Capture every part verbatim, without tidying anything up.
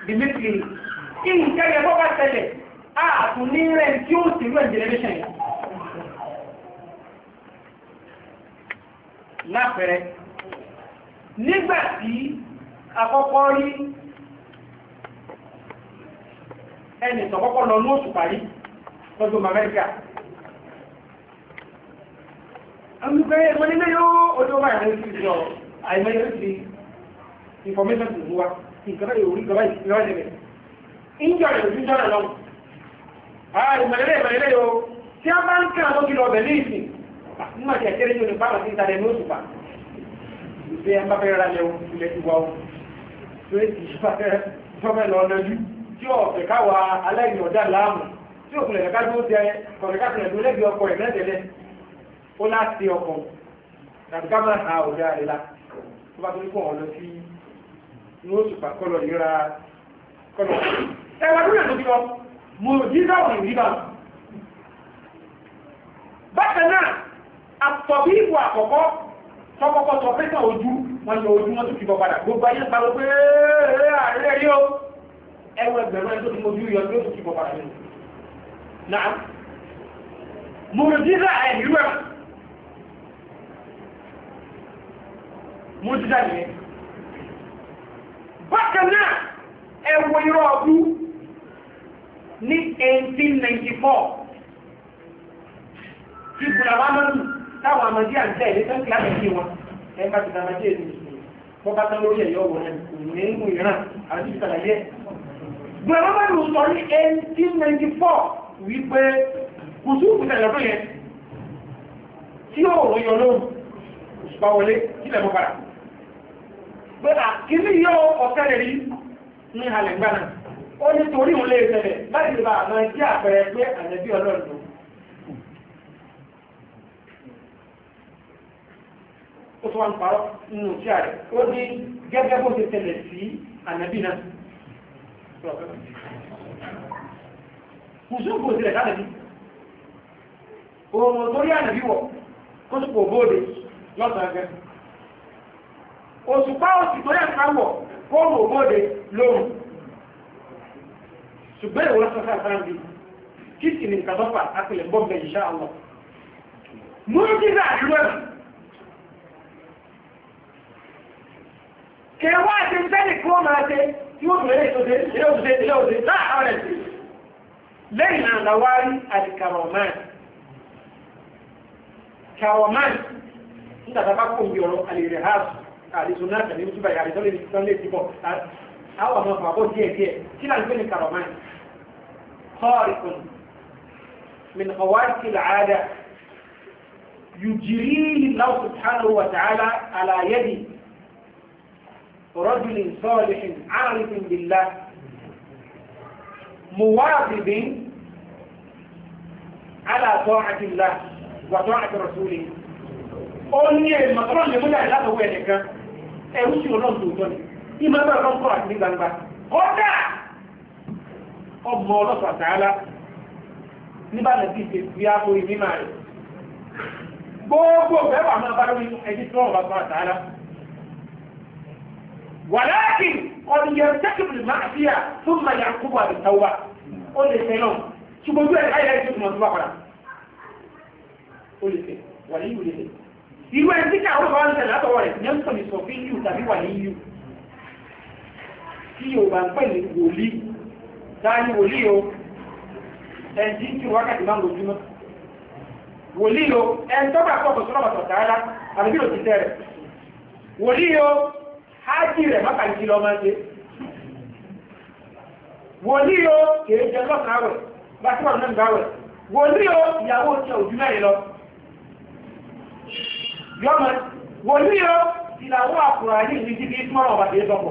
bìmítìlì ìǹkẹ́yẹ bọ́ bá tẹ́lẹ̀ ààtún ní rẹ̀ tí ó sì rẹ̀ generation yìí lápẹẹrẹ nígbàtí àkọ́kọ́ rí ẹni tọ̀kọ́kọ́ lọ ní oṣù parí lọ́dún Amẹ́ríkà àmúkẹ́ ẹmọ nílé yóò ojú ọmọ ìrìn sí ìjọ àìmẹ́yẹ sí information tó wá ìkọ́lá ìwòrí gọba ìrìnlẹ̀ ìjọ rẹ̀ ojú jọ́nà lọ́wọ́ àìmẹ́lẹ́lẹ́ ìmẹ́lẹ́lẹ́ yóò tí a bá ń kí àwọn kìlọ̀ ọ̀bẹ̀ ní ìsìn nígbàtí ẹ̀kẹ́rẹ́ yóò ní bá àti ìtàlẹ̀ ní òṣùpá ìgbé ẹmbá fẹ́ rà lẹ́wọ́ ilẹ̀ ti wá ó tó èsì ìṣọ́fẹ́ lọ lọ́jú tí ó fẹ́ káwà aláìní ọ̀dá láàmù tí ó kùnlẹ̀ ká tó tẹ kọ̀rẹ̀ká tẹ̀lẹ̀ tó lẹ́bí ọkọ̀ ẹ̀ mẹ́tẹ̀lẹ̀ ó láti ọkọ̀ tàbí ká máa ha ọ̀dá rẹ̀ lá tó bá tó ní kọ̀ ọ̀ lọ sí ní òṣùpá kọlọ̀ ìra kọlọ̀ ẹwà tó rẹ̀ tó fi lọ mo jíjá òní ríbà bákan náà àtọ̀bí ìbò àkọ́kọ́ tọ́kọ́kọ́ sọ pẹ́sàn ojú wọn lọ ojú wọn tó fi bọ̀ padà gbogbo ayé parọ́ pé ààrẹ rí o ẹwọ ẹgbẹ̀rún ẹjọ́ tó mojú yọ tó fi bọ̀ padà nínú náà mọ̀rọ̀díza ẹ̀yìn rẹ̀ mọ̀rọ̀díza nìyẹn bákan náà ẹwọ irọ́ ọdún ní eighteen ninety-four tí bùràwámọ́nù táwọn àmàdí àǹtẹ́ ilé tán kìlá mẹ́kí wọn ẹgbà ti dámadé èdè ìsìn wọ́n bá tán lórí ẹ̀yọ́ wọ̀n ní ìmú ìran àti ìsàlàyé bùràwámọ́nù sọ ní eighteen ninety-four wípé kùsù ìpìtẹ̀lẹ̀ ọdún yẹn tí ó rò yọ lóòrùn òṣùpá wọlé sílẹ̀ mọ́ padà pé àkíní yóò ọ̀tẹ́lẹ̀ rí ní halẹ̀ gbáná ó ní torí òun lè tẹ̀lẹ̀ láti bá àmà jẹ́ àpẹẹrẹ pé àjẹ́bí ọlọ́run ó tó wá ń parọ́ nínú tí a rẹ̀ ó ní gẹ́gẹ́ bó ti tẹ̀lẹ̀ sí ànàbí náà kùsùn kò sílẹ̀ lálẹ́bí ohun tó rí ànàbí wọ̀ kó tó pò bóòdè lọ́sàn gẹ́ òṣùpá òsì tó yẹ́ káwọ̀ kó rò bóòdè lóòrùn ṣùgbẹ́ ìwọ̀n sọ́sọ́ àtàràbí kí sì ní ìkàtọ́fà àpẹẹlẹ̀ bọ́ọ̀bẹ̀ insha Allah mú kí náà àdúrà kẹwàá ti ń tẹ́lẹ̀ kí wọ́n máa tẹ́ tí ó tún lè tó tẹ́ ilé òṣèlú ilé òṣèlú láàárọ̀ rẹ̀ sí lẹ́yìn náà làwárí àdìkàrọ̀mán kàrọ̀mán nígbàtà bá kò ń bí ọ̀rọ̀ àlèrè house àdìsùn náà tẹ̀lé ìtúbà yà àdìsọ́lẹ̀ ìtúbà ti bọ̀ àwọn ọmọ àbọ̀ díẹ̀ díẹ̀ kí náà ń pè ní kàrọ̀mán kọ́ọ̀rìkùn min khawariki al-'ada yujrihi Allah subhanahu wa ta'ala ala yadi رجل صالح عارف بالله مواظب على طاعة الله وطاعة رسوله أولي المطرون لمدى لا هو يدك أوشي ولون دوتوني إما بأرون قرأت من ذنبا قرأ أمه الله تعالى nígbà lẹ́bí ṣe fi á lórí mímọ̀ rẹ̀ gbogbo bẹ́wà máa bá lórí ẹjí tí wọ́n bá bá àtàrà ولكن قد يرتكب المعصية ثم يعقبها بالتوبة قل لي سيلون شو بقول لك هاي هاي تسمى تبقى قل لي سيلون ولي ولي سيلون irú ẹni tí káwọn bá ń tẹ̀lé látọwọ́ rẹ̀ ní ọ̀sán ìsọ̀fí yíò tàbí wà ní yíò tí yóò bá ń pẹ̀ ní wòlí dáa ní wòlí o ẹni tí wákàtí máa ń lójúmọ́ wòlí o ẹni tó bá pọ̀ sọ́rọ̀ bàtọ̀ tààrà àbíbí ò ti tẹ́rẹ̀ wòlí o ájí rẹ̀ mọ́kànlí lọ máa ń ṣe wòlí o kèé jẹ lọ́sàn áwẹ̀ bá tí wọ́n náà gbáwẹ̀ wòlí o ìyàwó tí ojú mẹ́rin lọ yọ́mọ wòlí o ìlàwó àkùrà ní ìlú jíkí ìtumọ̀rọ̀ ọba tèé sọ́pọ̀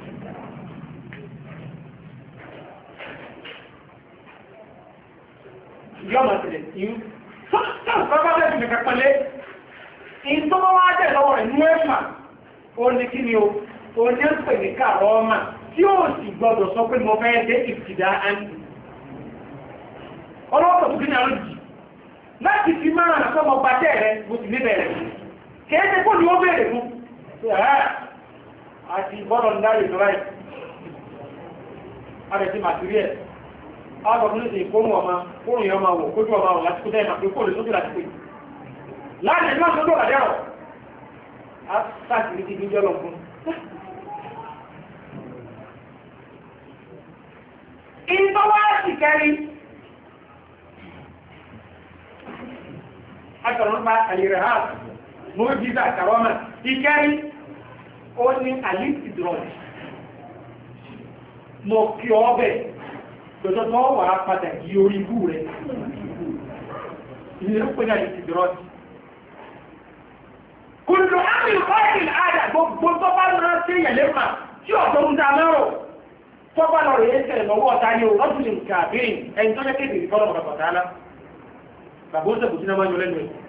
yọ́mọ tẹ̀lẹ̀ ìyú sọ́pọ̀ bẹ́ẹ̀ fi kẹ́kẹ́ pẹ́lẹ́ ìtọ́wọ́ wá jẹ́ lọ́wọ́ rẹ̀ ní ẹ̀fà ó ní kí ni o ó ní ń pè ní kààrọ̀ ọmọ tí ó sì gbọdọ̀ sọ pé mo fẹ́ dé ìfìdá áńtì ọlọ́pọ̀ tó kí ní àwọn jì láti fi máa nà sọ́mọ pàtẹ́ rẹ̀ mo sì ní bẹ̀rẹ̀ kéèké kó ní ó bèèrè fún àti bọ́dọ̀ ń dáre tó ráì àrẹ̀tí màtíríẹ̀ ọgbọ̀n ní ìkóhùn ọmọ kóhùn yọ ọmọ wò kójú ọmọ wò láti kó tẹ́ ìmọ̀ pé kóòlù sójú láti pé láàrin ìlú àti ọjọ́ àdẹ́rọ̀ a sáàkiri ti gbíjọ́ lọ fún ìtọ́wọ́ sì kẹrin akọ̀rọ̀mọ́pá àyèrè ha mọ́ jíza àkàrọ́mà ìkẹrin ó ní àlìsìdrọ̀lì mọ̀ kí ọbẹ̀ tọ́tọ́ wà padà yí orí ibú rẹ̀ ìlú pẹ̀lú àlìsìdrọ̀lì kùnlù àmì ìkọ́ìlì àdà gbogbo tó bá lọ́rọ̀ sí ìyẹ̀lẹ́ mà tí ọ̀tọ́ ń dá mẹ́rọ̀ tó bá lọ rẹ̀ ẹ̀ẹ́sẹ̀ lọ́wọ́ ọ̀tá ní ọdún ní kàbíìn ẹni tó jẹ́ kéde ìfọ́lọ̀ mọ̀tàkọ̀tàlá bàbá ó sẹ̀kù sí náà máa yọ lẹ́nu ẹ̀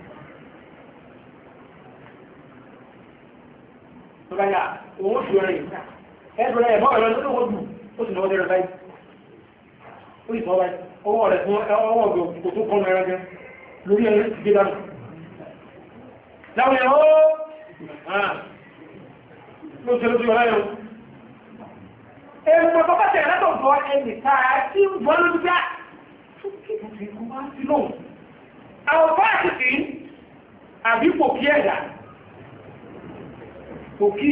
tó bá yà òun fi ọ̀rẹ́ ìta ẹ̀ẹ́dùn ẹ̀ mọ́ ẹ̀rọ tó wọ́n dù ó sì náwó dẹ́rẹ̀ báyìí ó sì sọ báyìí ọwọ́ rẹ̀ fún ọwọ́ ọ̀gbẹ̀ kò tó kọ́nu ẹran gẹ́ lórí ẹ̀rẹ́ ti gbé dánù láwọn ẹ̀rọ ló ṣe lójú ọ̀rẹ́ ẹ̀rọ ẹ̀rùn tó bá tẹ̀rẹ̀ látọ̀ bọ́ ẹni táà tí ń bọ́ lójú bí àwọn fásitì àbí pòkí ẹ̀dà pòkí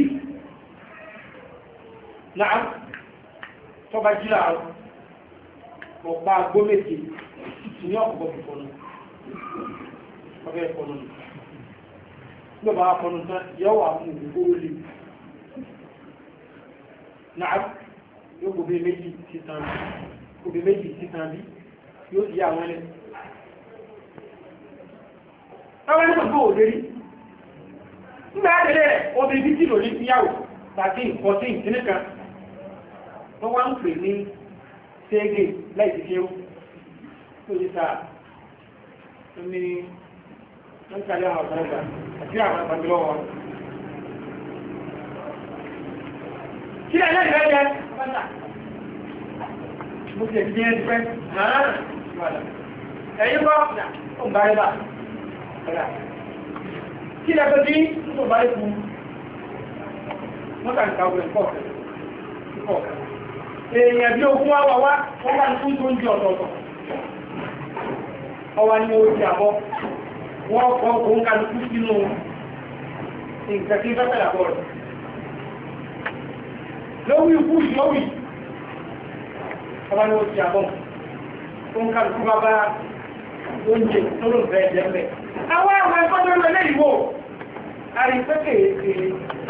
náà tọba jílá ọ̀pá agbó méje ní ọ̀pọ̀ fífọ́nù ọ̀fẹ́ ẹ̀fọ́nù ní ọba afọ́nù tán yọ́ wà fún ìgbóró lè náà yóò gbogbo méjì títàn bí gbogbo méjì títàn bí yóò di àwọn ẹlẹ́ àwọn ẹni gbogbo ò lérí nígbà àtẹ́lẹ̀ rẹ̀ obìnrin bí jìlò ní ìyàwó thirteen fourteen kìnnìkan wọ́n wá ń pè ní ṣéégé láìsí kéwú tó yí sáà ní wọ́n kàlẹ́ àwọn ọ̀sán àti àwọn àpàgbélọ́wọ́ kí lẹ́yìn ìrẹ́ jẹ́ mo ti ẹ̀kí jẹ́ ẹ̀dùpẹ́ ẹ̀yìn bọ́ ó ń bá ẹbà kí lẹ́gbẹ́ tí ó bá ẹkù wọ́n kàn kàwé ẹ̀kọ́ èèyàn bí ogun wá wá wọ́n wá ní fún tó ń jẹ ọ̀tọ̀ọ̀tọ̀ ọwá ní orí àbọ́ wọ́n kọ́ òun kàlùkù sínú nǹkan tí fẹ́fẹ́ làbọ̀ rẹ̀ lówí ikú ìlówí ọba ní orí àbọ̀ òun kàlùkù bá bá oúnjẹ tó ló fẹ́ jẹ́ mẹ́ àwọn àwọn ẹ̀kọ́ tó lọ lẹ́yìn wò àrífẹ́kẹ̀ èdè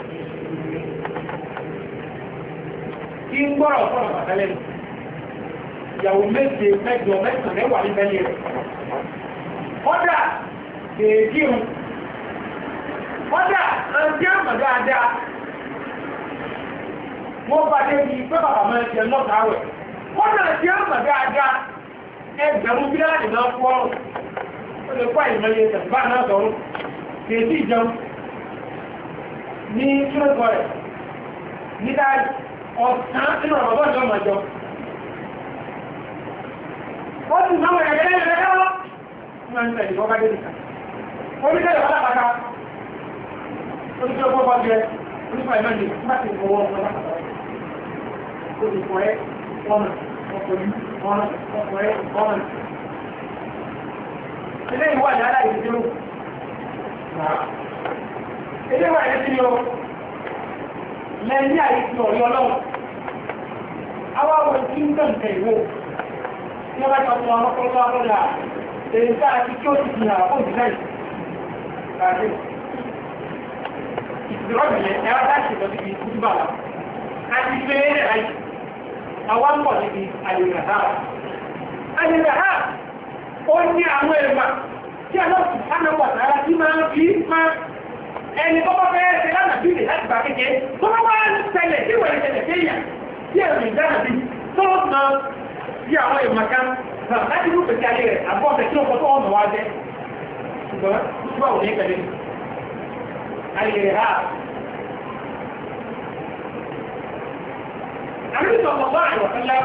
kí ń gbọ́rọ̀ fọ́nà pàtàlẹ́nu ìyàwó méje mẹ́jọ mẹ́sàn mẹ́wàá ní bẹ́lẹ̀ rẹ̀ kọ́dà èdè ohun kọ́dà àti àmà dáadáa wọ́n bá dé bí pé bàbá máa jẹ lọ́tàáwẹ̀ kọ́dà àti àmà dáadáa ẹgbẹ̀rún bí láti náà fọ́ ọ̀rùn ó lè kọ́ ìmọ̀lẹ̀ tẹ̀síbá náà sọ̀rọ̀ kèèdì ìjẹun ní kílọ̀kọ̀ rẹ̀ ní dáadì ọ̀sán nínú ọ̀rọ̀ ọjọ́ màjọ ó sì náà ẹ̀rẹ́ ẹ̀rẹ́ lọ́wọ́ ní ọjọ́ ìdíwọ́ bá dé nìkan orílẹ̀-èdè pátápátá orílẹ̀-èdè ọgbọ́n bá jẹ onípa ìmọ̀lẹ̀ láti fọwọ́ ọmọ lápapọ̀ ó ti fọ́ ẹ́ ọmọ ọkùnrin ọmọ ọkùnrin ọmọ ilé ìwà ní aláì ìdílò ilé ìwà ìdí ni ó lẹ́yìn àìsí ọ̀rí ọlọ́run awáwọ̀ tí ń tẹ̀ǹtẹ̀ ìwò tí wọ́n bá jọ fún ọmọ kọ́lọ́ ọlọ́dà èyí tí a ti kí ó ti fi hàn fún ìdílẹ̀ ìgbàdé ìdìrọ́bìnrin ẹ̀rọ láti lọ síbi ìkúdúbà lọ a ti gbé rẹ̀ láì àwọn ń bọ̀ níbi àyèrèhà àyèrèhà ó ní àwọn èèmà tí a lọ sí sánàwọ̀ sára tí máa ń fi máa ẹni tó bá fẹ́ ṣe lánàá bí ìrìn láti bá kékeré tó bá wá ń ṣẹlẹ̀ tí wọ́n ṣẹlẹ̀ sí èèyàn tí ẹ̀rù ìdáná bí tó na bí àwọn èèmà kan láti rú pèsè ayé rẹ̀ àbọ̀ ọ̀sẹ̀ tí ó kọ́ tó ọ̀nà wá jẹ́ ṣùgbọ́n ṣùgbọ́n ò ní pẹ̀lẹ́ àyèrèhà àríṣọ́ ọ̀pọ̀ àìwọ̀sánlá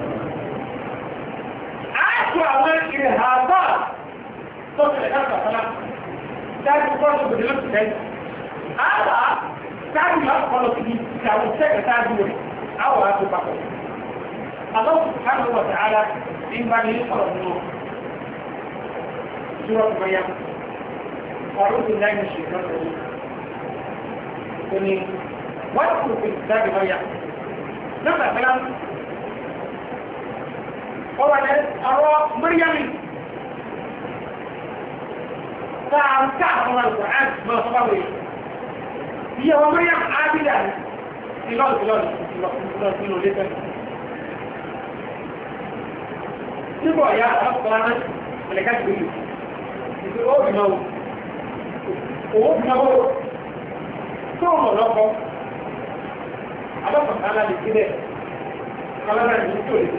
ààtò àwọn ìrẹ̀ àbá tó tẹ̀lẹ̀ káàkàtàlá dájú kọ́ọ̀tù gbèdè lọ́pù tẹ́lẹ̀ àbá dájú lápọ̀lọ̀ sí ìyàwó tẹ́kẹ̀ sáájú rẹ̀ àwọ̀ àti papọ̀ Allah subhanahu wa ta'ala ń bá ní sọ̀rọ̀ nínú Surah Maryam ọ̀rọ̀ tó láì ní ṣèkọ́ lórí tó ní wọ́n kò fi dábì Maryam nígbà tí wọ́n ọ̀rọ̀ ẹ̀ ọ̀rọ̀ Maryam táà ń ká àwọn àlùkò àti mọ́ sọ́bà wẹ̀ ìyàwó Maryam ábídà ìlọ́ọ̀lù ìlọ́ọ̀lù ìlọ́ọ̀lù ìlọ́ọ̀lù ìlọ́ọ̀lù nígbà ọ̀yá ọ̀pọ̀lọpọ̀ ẹ̀lẹ́ká ti gbé ìgbé ó bí máa owó bí máa wó tó mọ̀ lọ́kọ́ alọ́pàá aláàlè sílẹ̀ alára ìlú tó lè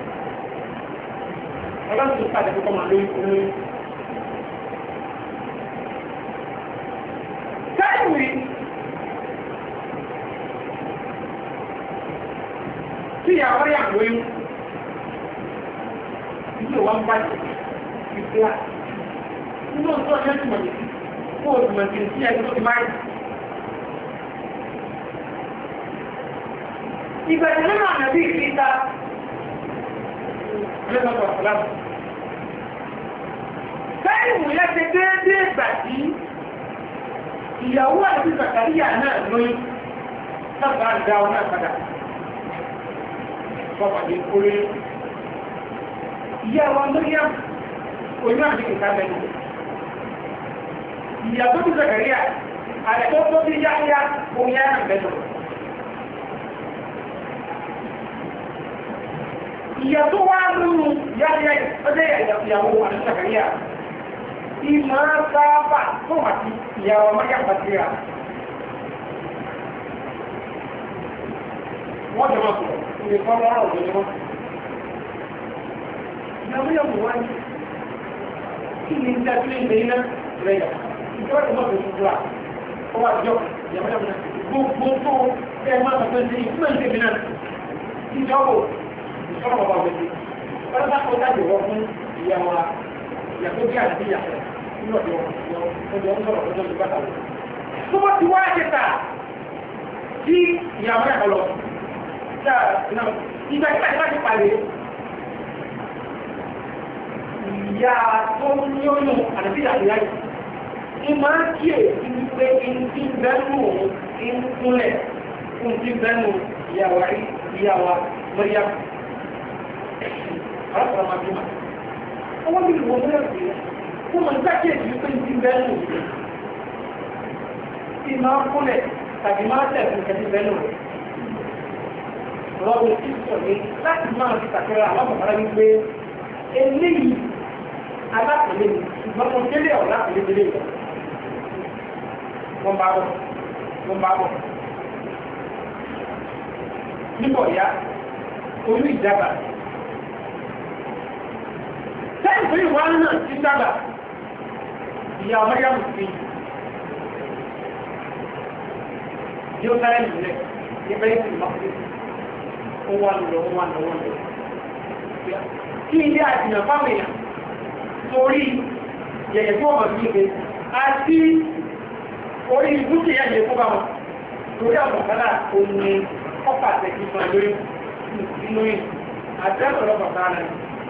ọlọ́run tó pàdé púpọ̀ máa lórí olórí káìwì tí ìyàwó rí àgbóyún ilé wa ń bá jẹ ìgbéra nínú ọjọ́ ọjọ́ tí wọ́n yẹ kó o tùmọ̀ sí sí ẹni tó ti máa ń ìgbẹ̀rẹ̀ nínú ànàbí ìfíta lẹ́nàbọ̀ ọ̀pọ̀lábù káìmù yẹ́ ti déédé ìgbà tí ìyàwó àti Zakariya náà lóyún sábà ń dá ọ náà padà pọ́pàdé orí ìyá wa Maryam oyún àti ìkàbẹ̀lú ìyà tó ti Zakariya àrẹ̀kọ́ tó ti Yahya oyún àbẹ̀lú ìyà tó wá nínú Yahya ọjọ́ ìyàwó àti Zakariya ìmọ̀ sáábà tó àti ìyá wa Maryam Zakariya wọ́n jọ máa sọ̀rọ̀ ìrẹ̀kọ́ lọ́rọ̀ òjò ìyàwó yàwó wá ní kí ni ń dájú ilé iná rẹ̀ yà ìjọba tó mọ́tò tó wà ó wà jọ ìyàwó yàwó náà gbogbo tó ẹ máa tọ́ pé ìfúnmọ̀ ìṣẹ́ mi náà ìjọba ìṣọ́nà bàbá òbẹ̀tì wọ́n bá kọ́ dájú wọ́n fún ìyàwó ìyàtọ̀ bí àti ìyàtọ̀ nínú ọ̀dọ̀ ọjọ́ ń sọ̀rọ̀ ọjọ́ ìgbàta lọ. tó bá ti wá ṣẹta tí ìyàwó yàtọ̀ lọ ìgbà tí wọ́n ti pàdé ìyá tó ní oyún àti àríyá yìí ní máa kí è ní pé in tí bẹ́nu in kúnlẹ̀ fún tí bẹ́nu ìyàwó ìyàwó Maryam alákọ̀ọ́ máa bí ma ọwọ́ bí ìwọ̀n mẹ́rẹ̀ sí fún mọ̀ nígbà kí èdè pé tí bẹ́nu tí máa kúnlẹ̀ tàbí máa tẹ̀ fún kẹ́tí bẹ́nu rẹ̀ rọ́bù tí sọ ní láti máa fi tàkẹ́rẹ́ alábọ̀mọ́ra wípé eléyìí alápẹ̀lẹ́ ni ṣùgbọ́n mo délé ọ̀ lápẹ̀lẹ́ délé ìgbà wọ́n bá bọ̀ wọ́n bá bọ̀ níbọ̀ ya olú ìjábà sẹ́yìn fún ìwà náà ti jábà ìyá ọmọ yá mú sí yóò sáré nílẹ̀ ìbẹ́ ìsìn lọ́pẹ́ ó wà lọ ó wà lọ wọ́n lọ kí ilé àjìnà fáwọn èèyàn torí yẹ̀yẹ̀ tó ọmọ sí ibe àti orí ìbúkì yẹ̀yẹ̀ fún bá wọn torí àbọ̀kálà òní ọ̀pá àtẹ̀kì fún àlórí inú yìí àtẹ́sọ̀ lọ́pàá rẹ̀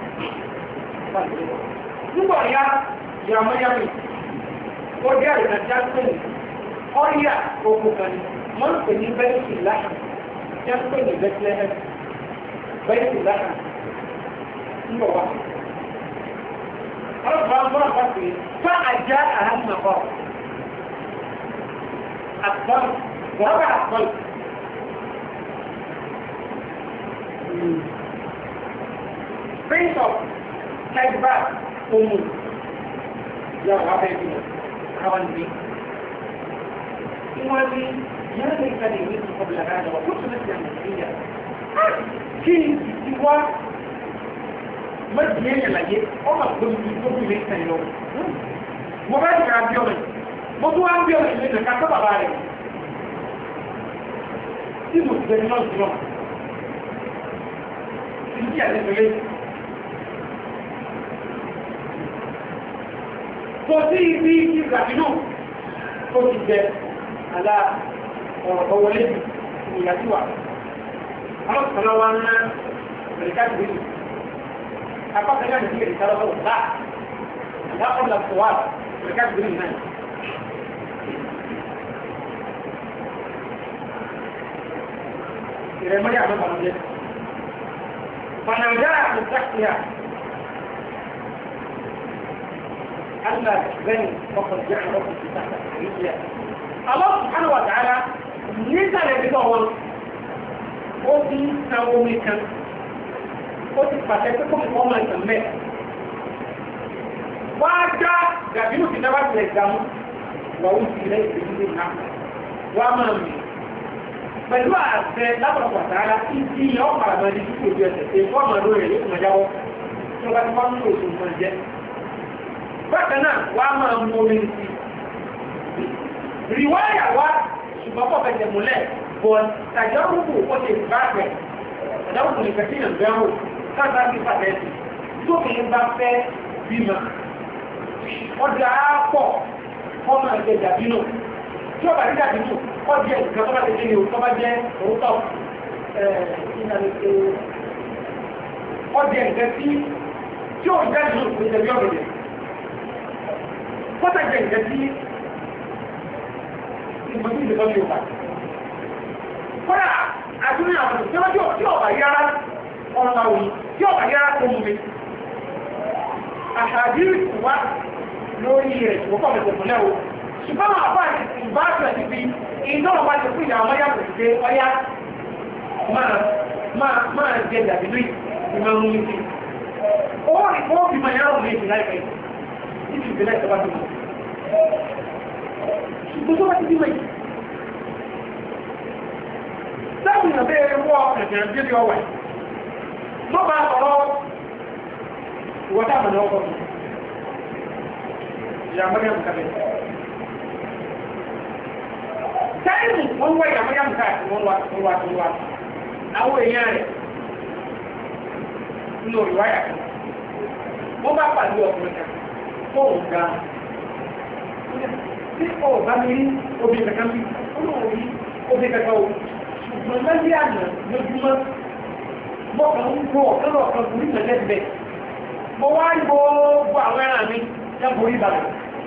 nígbà ya ìyàmọ́ yàmì ó jẹ́ àrìnàjá pé ọ́yà ogun kan ní wọ́n pè ní bẹ́ẹ̀sì láhà jẹ́ pé ní Bethlehem bẹ́ẹ̀sì láhà nígbà wá ọlọ́pàá ń bọ́ àpá pé fá àjá àhánà kọ́ àpọ́n wọ́n bá àpọ́n Prince of Kaibat Omu yàwó abẹ́bí àwọn ní wọ́n ní yàrá ìkàlẹ̀ ìwé tó kọ̀bìlà rádà wà kúrò lẹ́sẹ̀ àmàlìyà kí ti wá mọ́jì yẹn yàlàyé ọmọ gbogbo tó bí lẹ́sẹ̀ yọ mo bá ti kàrà bí ọmọ mo tó wá ń bí ọmọ ìlú ìjọba tó bàbá rẹ̀ tí mo ti bẹ̀rẹ̀ náà jùlọ ìdí àtẹ́fẹ́lẹ́ kò sí ibi ìgbàmínú tó ti jẹ àlá ọ̀rọ̀ wọlé ìyàtíwà alọ́pàá wá ń ملكات بيته أقول لك أن في رسالة لا لا قبل الصواب ملكات بيته هنا إذا ما يعمل بلد فنجاح من تحتها ألا تحزني فقد جعل ربك في تحت الحديث الله سبحانه وتعالى نزل بضوء وفي نومك وفي فتاتكم الأمة الأمة وأجا جابينه في نبات الإسلام وأوصي إليه بجزء النعم وأمامي pẹ̀lú àṣẹ lápapọ̀ àtàrà ìdí ọmọ àmàdí tí kò jẹ́ ẹ̀sẹ̀ fún àmàdó rẹ̀ yóò máa jáwọ́ tí ó bá ti wọ́n ń lò ìṣòro máa jẹ́. bákan náà wá máa mú omi sí ríwáyà wá ṣùgbọ́n pọ̀ fẹ̀jẹ̀ múlẹ̀ bọ̀ tàjọ́rùkù ó ti bá pẹ̀ tàjọ́rùkù ní kẹsí ìyàn bẹ́rù káàkiri àti pàtẹ́sì tó kì í bá fẹ́ bímọ ọjà á pọ̀ fọ́mọ ẹ̀jẹ̀ dàbínú tí ó bá rí dàbínú ọjẹ́ ìgbà tó bá ti kíni tó bá jẹ́ òótọ́ ọjẹ́ ìgbà tí tí ó jẹ́ ìlú ìjẹ̀bí ọ̀gẹ̀dẹ̀ kọ́tà jẹ́ ìgbà tí ìgbà tí ìjẹ̀bí ọ̀gẹ̀dẹ̀ wà kọ́dà àtúnyà àwọn ìjọba tí ọ̀bà yára ọ̀rọ̀ àwọn tí ọ̀bà yára tó mú mi àṣàdírí wá lórí rẹ̀ ìwọ́pọ̀ mẹ́tẹ̀ẹ̀mọ́lẹ́ o ṣùgbọ́n àbá ìbáṣẹ̀ ti fi iná ọba ti fún ìyàwó yà pẹ̀lú pé ọyá máa jẹ dàbí lóì ìmọ̀ ohun ní sí ó rí fún òbí máa yàrá òun èjì láìpẹ́ títí ìbílẹ̀ ìjọba tó mọ̀ ṣùgbọ́n tó bá ti bímọ yìí sáwọn ìyàn bẹ́ẹ̀ wọ́ ẹ̀jẹ̀ bí ó ọwà ló bá sọ̀rọ̀ ìwọ́ta àmàlà ọkọ̀ ìyàwó yà pẹ̀lú táìmù wọ́n wá ìyàmọ́ yàmù káàkiri wọ́n wá wọ́n wá wọ́n wá àwọn èèyàn rẹ̀ nínú ìwáyà kan wọ́n bá pàdé ọkùnrin kan fóònù ga tí ó bá mi rí obìnrin kankan bí ó lóun rí obìnrin kankan o ṣùgbọ́n lẹ́yìn àná lójúmọ́ mọ́kàn ń gbọ́ ọ̀kan ọ̀kan kò ní ìtọ́jẹ́ bẹ́ẹ̀ mo wá gbogbo àwọn ẹran mi jábọ̀ orí balẹ̀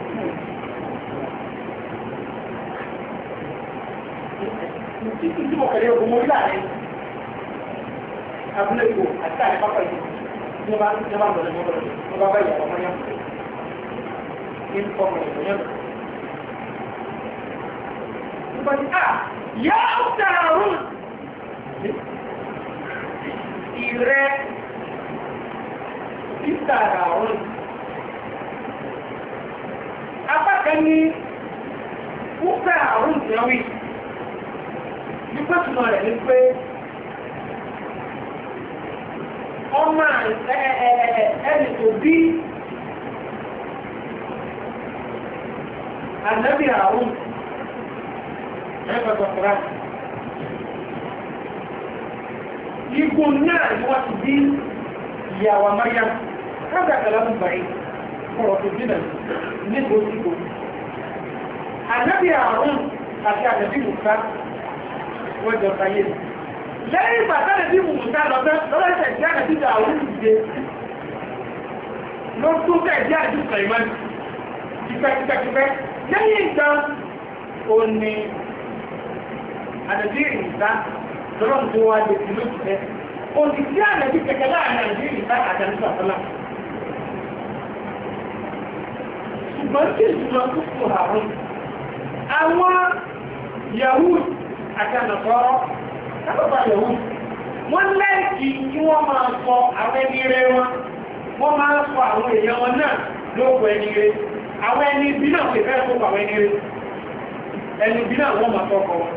títí tí mo kẹ̀lé ogun mo rí láàrin abúlé ìgbò àti àti pápá ìgbò ní ọba ní ọba lọ́lẹ̀ mọ́bọ̀lẹ̀ ní ọba bá ìyàwó ọmọ yàmù ní ọmọ ìgbò yàmù nípa ti à yá ọ̀tà àrùn ìrẹ́ títà àrùn apákan ní ọ̀tà àrùn ìyàwó nígbà tí wọ́n rẹ̀ ní pé ọmọ ẹni tó bí ànábì àrùn ẹgbẹ̀gbẹ̀gbẹ̀ igun náà ni wọ́n ti bí ìyàwó Maryam kágbàkàlá ń bàrí ọ̀rọ̀ tó dínà nígbò sígbò ànábì àrùn àti ànábì Mùsá wọ́n jọ sáyé lẹ́yìn ìgbàtàlẹ̀ bí Mùsá lọ́lọ́sẹ̀ tí ànábì àrùn ìdíje ló tún tẹ̀ jẹ́ àjú Sàìmán tipẹ́tipẹ́tipẹ́ lẹ́yìn ìgbà ó ní ànábì Ìsá lọ́rọ̀ tó wá lè fi lóṣù tẹ́ òsìsí ànábì kẹ̀kẹ́ láàrin ànábì Ìsá àtàlùsọ̀ àtàlà ṣùgbọ́n tí ìṣúná tó kò àrùn àwọn Yahud àti ànàkọ́rọ́ sábàbà Yahud wọ́n lẹ́ẹ̀kì kí wọ́n máa sọ àwọn ẹni rẹ̀ wọn wọ́n máa sọ àwọn èèyàn wọn náà lóòpọ̀ ẹni rẹ̀ àwọn ẹni bí náà wọ́n ìfẹ́ fún àwọn ẹni rẹ̀ ẹni bí náà wọ́n máa sọ́kọ̀ wọn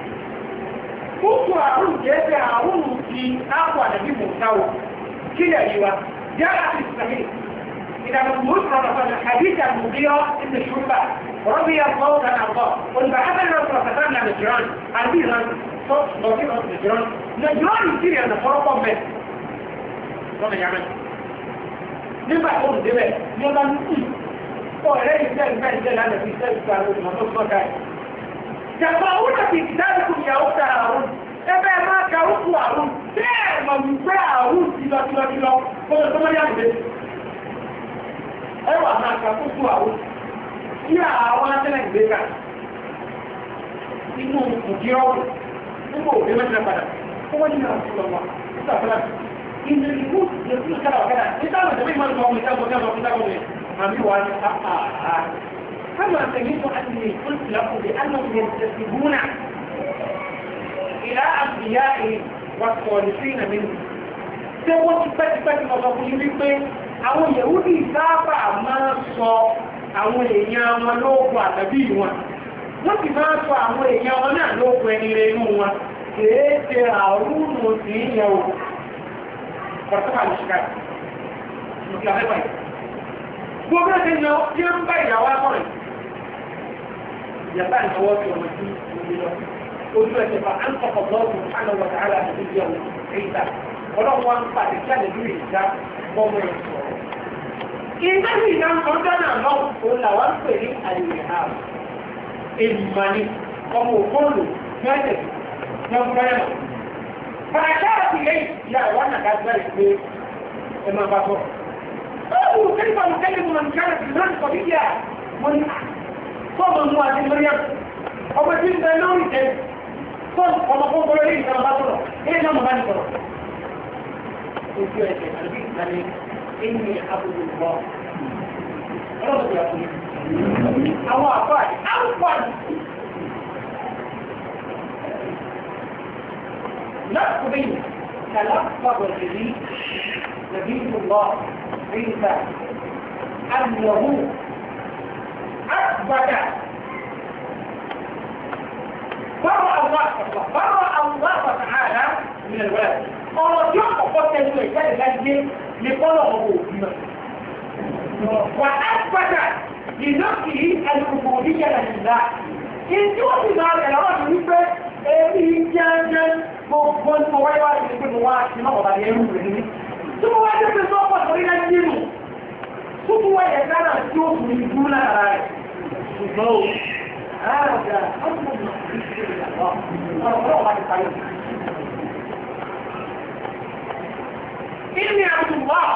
púpọ̀ àrùn jẹ́ àrùn ti ápò àdàbí mọ̀táwò kí lẹ̀ yíwa yára ti sàmì إذا مجموعة رمضان حديث المغيرة ابن شعبة رضي الله عنه الله والبعثنا رمضان نجران عندنا صوت بسيط نجران نجران يصير أن فرقا به رمضان يعمل نبع قول دبا يلا نقول وإليه الثالث بعد ذلك هذا في ثالث كارون مطلوب مكاي تقرؤون في كتابكم يا أخت هارون ẹgbẹ́ máa kàrùkù àrùn bẹ́ẹ̀ mọ̀ wípé àrùn lílọ lílọ lílọ kọ́mọ̀ tó mọ́rí àgbẹ̀ ẹwà náà kàkókò àwọn tí àwọn atẹ́lẹ̀ ìgbéga inú òjì ọ̀rọ̀ nígbà òbí mẹ́ta padà ó wọ́n ní àwọn ìlọ́wọ́ ìsàfẹ́lá ìlú ìlú ìlú ìkàlà ọ̀kẹ́dà nígbàmọ̀ tẹ́lẹ̀ ìmọ̀ ìmọ̀ ìmọ̀ ìmọ̀ ìmọ̀ ìmọ̀ àmì wà ní àpàá كما سمعت أني قلت لكم بأنهم ينتسبون إلى أنبيائهم والصالحين منهم tí wọ́n ti pẹ́tipẹ́ti lọ́sọ fún yín wípé àwọn Yẹ̀húdì sábà máa sọ àwọn èèyàn wọn lóògùn àtàbí wọn wọ́n sì máa sọ àwọn èèyàn wọn náà lóògùn ẹni rẹ̀ inú wọn kìí ṣe àrùnù sí ìyẹn o pọ̀tọ́pà ní ṣíkà ìgbà mẹ́fà yìí gbogbo ẹ̀sẹ̀ yan tí ó ń bá ìyàwó akọ̀rẹ̀ ìyàtà ìṣọwọ́ tí ọmọ sí ìlú ojú ẹ̀sẹ̀ fa ń tọkọ̀ lọ́wọ́ sánà wọ̀ tààlà àti ìjẹun ìta ọlọ́wọ́ ń pàdé kí àlejò ìjà mọ́mọ́ ẹ̀ sọ̀rọ̀. ìdájú ìdá ọjọ́ náà náà ó làwá ń pè ní àyè ààbò èmàní ọmọ òkúrò mẹ́tẹ̀ lọ́gbẹ́rẹ̀ fàájá àti lẹ́yìn ìyá ìwà nàkà gbẹ́rẹ̀ pé ẹ máa bá bọ́. ó wù kẹ́lifà mú kẹ́lifà mú kẹ́lifà mú kẹ́lifà mú kẹ́lifà mú ní fọ́ọ̀mù mú àti mẹ́rìàm ọmọ tí ń bẹ lórí ẹ̀ fọ́ọ̀mù ọmọ fún bọ́lọ́ yìí ìjọba bá sọ̀rọ̀ ilé náà mọ̀ bá ní sọ̀rọ̀ ojú ẹ̀jẹ̀ àbí ìgbàlẹ̀ ẹni àbúrò lọ ọlọ́dún yà fún mi àwọn àfáàdì àfáàdì نقضي تلقب به نبي الله عيسى أنه أثبت برأ الله برأ الله تعالى من الولد ọjọ́ ọ̀pọ̀ tẹ́lú ìjáde láyé ní kọ́lọ̀ ọ̀pọ̀ òbímọ̀. wà á gbádà ìlọ́kì alùpùpù oníyàrá ìlà ìdí ó sì máa rẹ̀ lọ́wọ́ ní wípé èrí jẹ́jẹ́ gbogbo ní mo wáyé wá ní pé mo wá sí náà ọ̀bà ẹrù rẹ̀ ní. tí mo wá dé pé sọ́pọ̀ sórí náà nínú túbú wáyé dára tí ó fún ìdú lára rẹ̀ ṣùgbọ́n o ààrẹ ọ̀pọ̀ إني عبد الله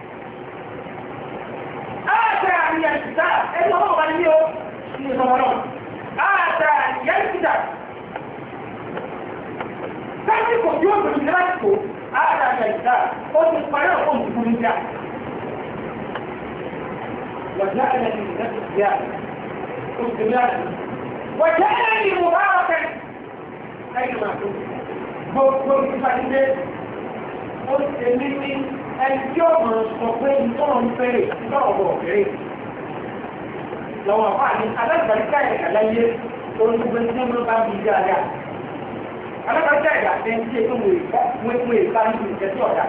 آتاني الكتاب إنه هو غنيه في زمانه آتاني الكتاب تأتيكم يوم بجناتكم آتاني الكتاب قلت القرار قلت كل جاء وجعلني من نفس الجاء قلت لا وجعلني مباركا أينما كنت قلت فإنه ó ṣe ní ní ẹjọ́ ọ̀rọ̀ sọ pé ìtọ́rọ̀ ń fẹ́rẹ̀ ìtọ́rọ̀ bọ̀ fẹ́rẹ̀ lọ́wọ́ àpá ní alágbàríkà ẹ̀kà láyé olùgbé tí wọ́n bá bí ìjọ àdá alágbàríkà ẹ̀kà tẹ́ ń ṣe tó wé ìpá ní ìjẹ́sí ọ̀dá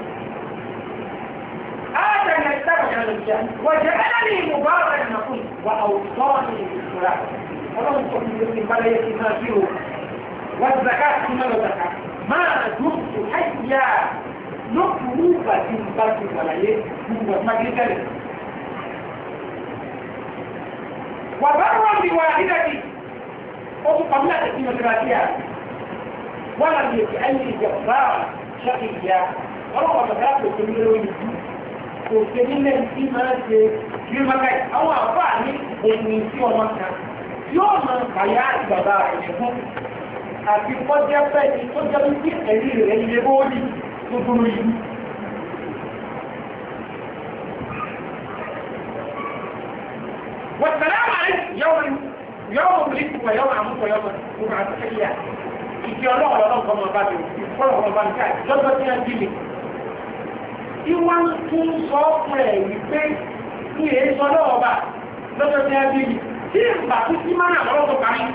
آتنا الكتاب والحكمة وجعلني مباركا نقول وأوصاني بالصلاة ọlọ́run sọ fún mi bá lẹ́yẹ kí máa bí o wọ́n zaka kí máa lọ zaka máa dùkú àyíyá lókùrú bàtí bá ti wàlàyé gbogbo magídẹ́lẹ̀. wà bá wọn bí wà nídàbí ó tún pàmí láti fi mọ̀tìrátìyà wọ́n là ní èkì ayé ìjọba ṣáàkì ìyá ọlọ́wọ́ bàtà kò tó ní lórí ìlú kò tó nílẹ̀ tí máa ṣe kí ó máa káyì àwọn àbá ní òní tí ọmọ kan yóò máa kàyà ìbàbá rẹ̀ fún àti kọjá pẹ́ẹ̀tì tó jẹ́ wípé ẹ̀rí rẹ̀ ilé bóòlì tó dúró yìí. والسلام عليكم يوم يوم ملك ويوم عمود ويوم مبعث حيا ìjọ ọlọ́run ọlọ́run kan máa bá mi ìfọ́lọ̀ kan bá mi káà lọ́jọ́ tí wọ́n bí mi. tí wọ́n tún sọ fún ẹ̀ wípé kí èé sọ lọ́wọ́ bá lọ́jọ́ tí wọ́n bí mi tí ìgbà tó sí máa ń àbọ̀lọ́ tó parí.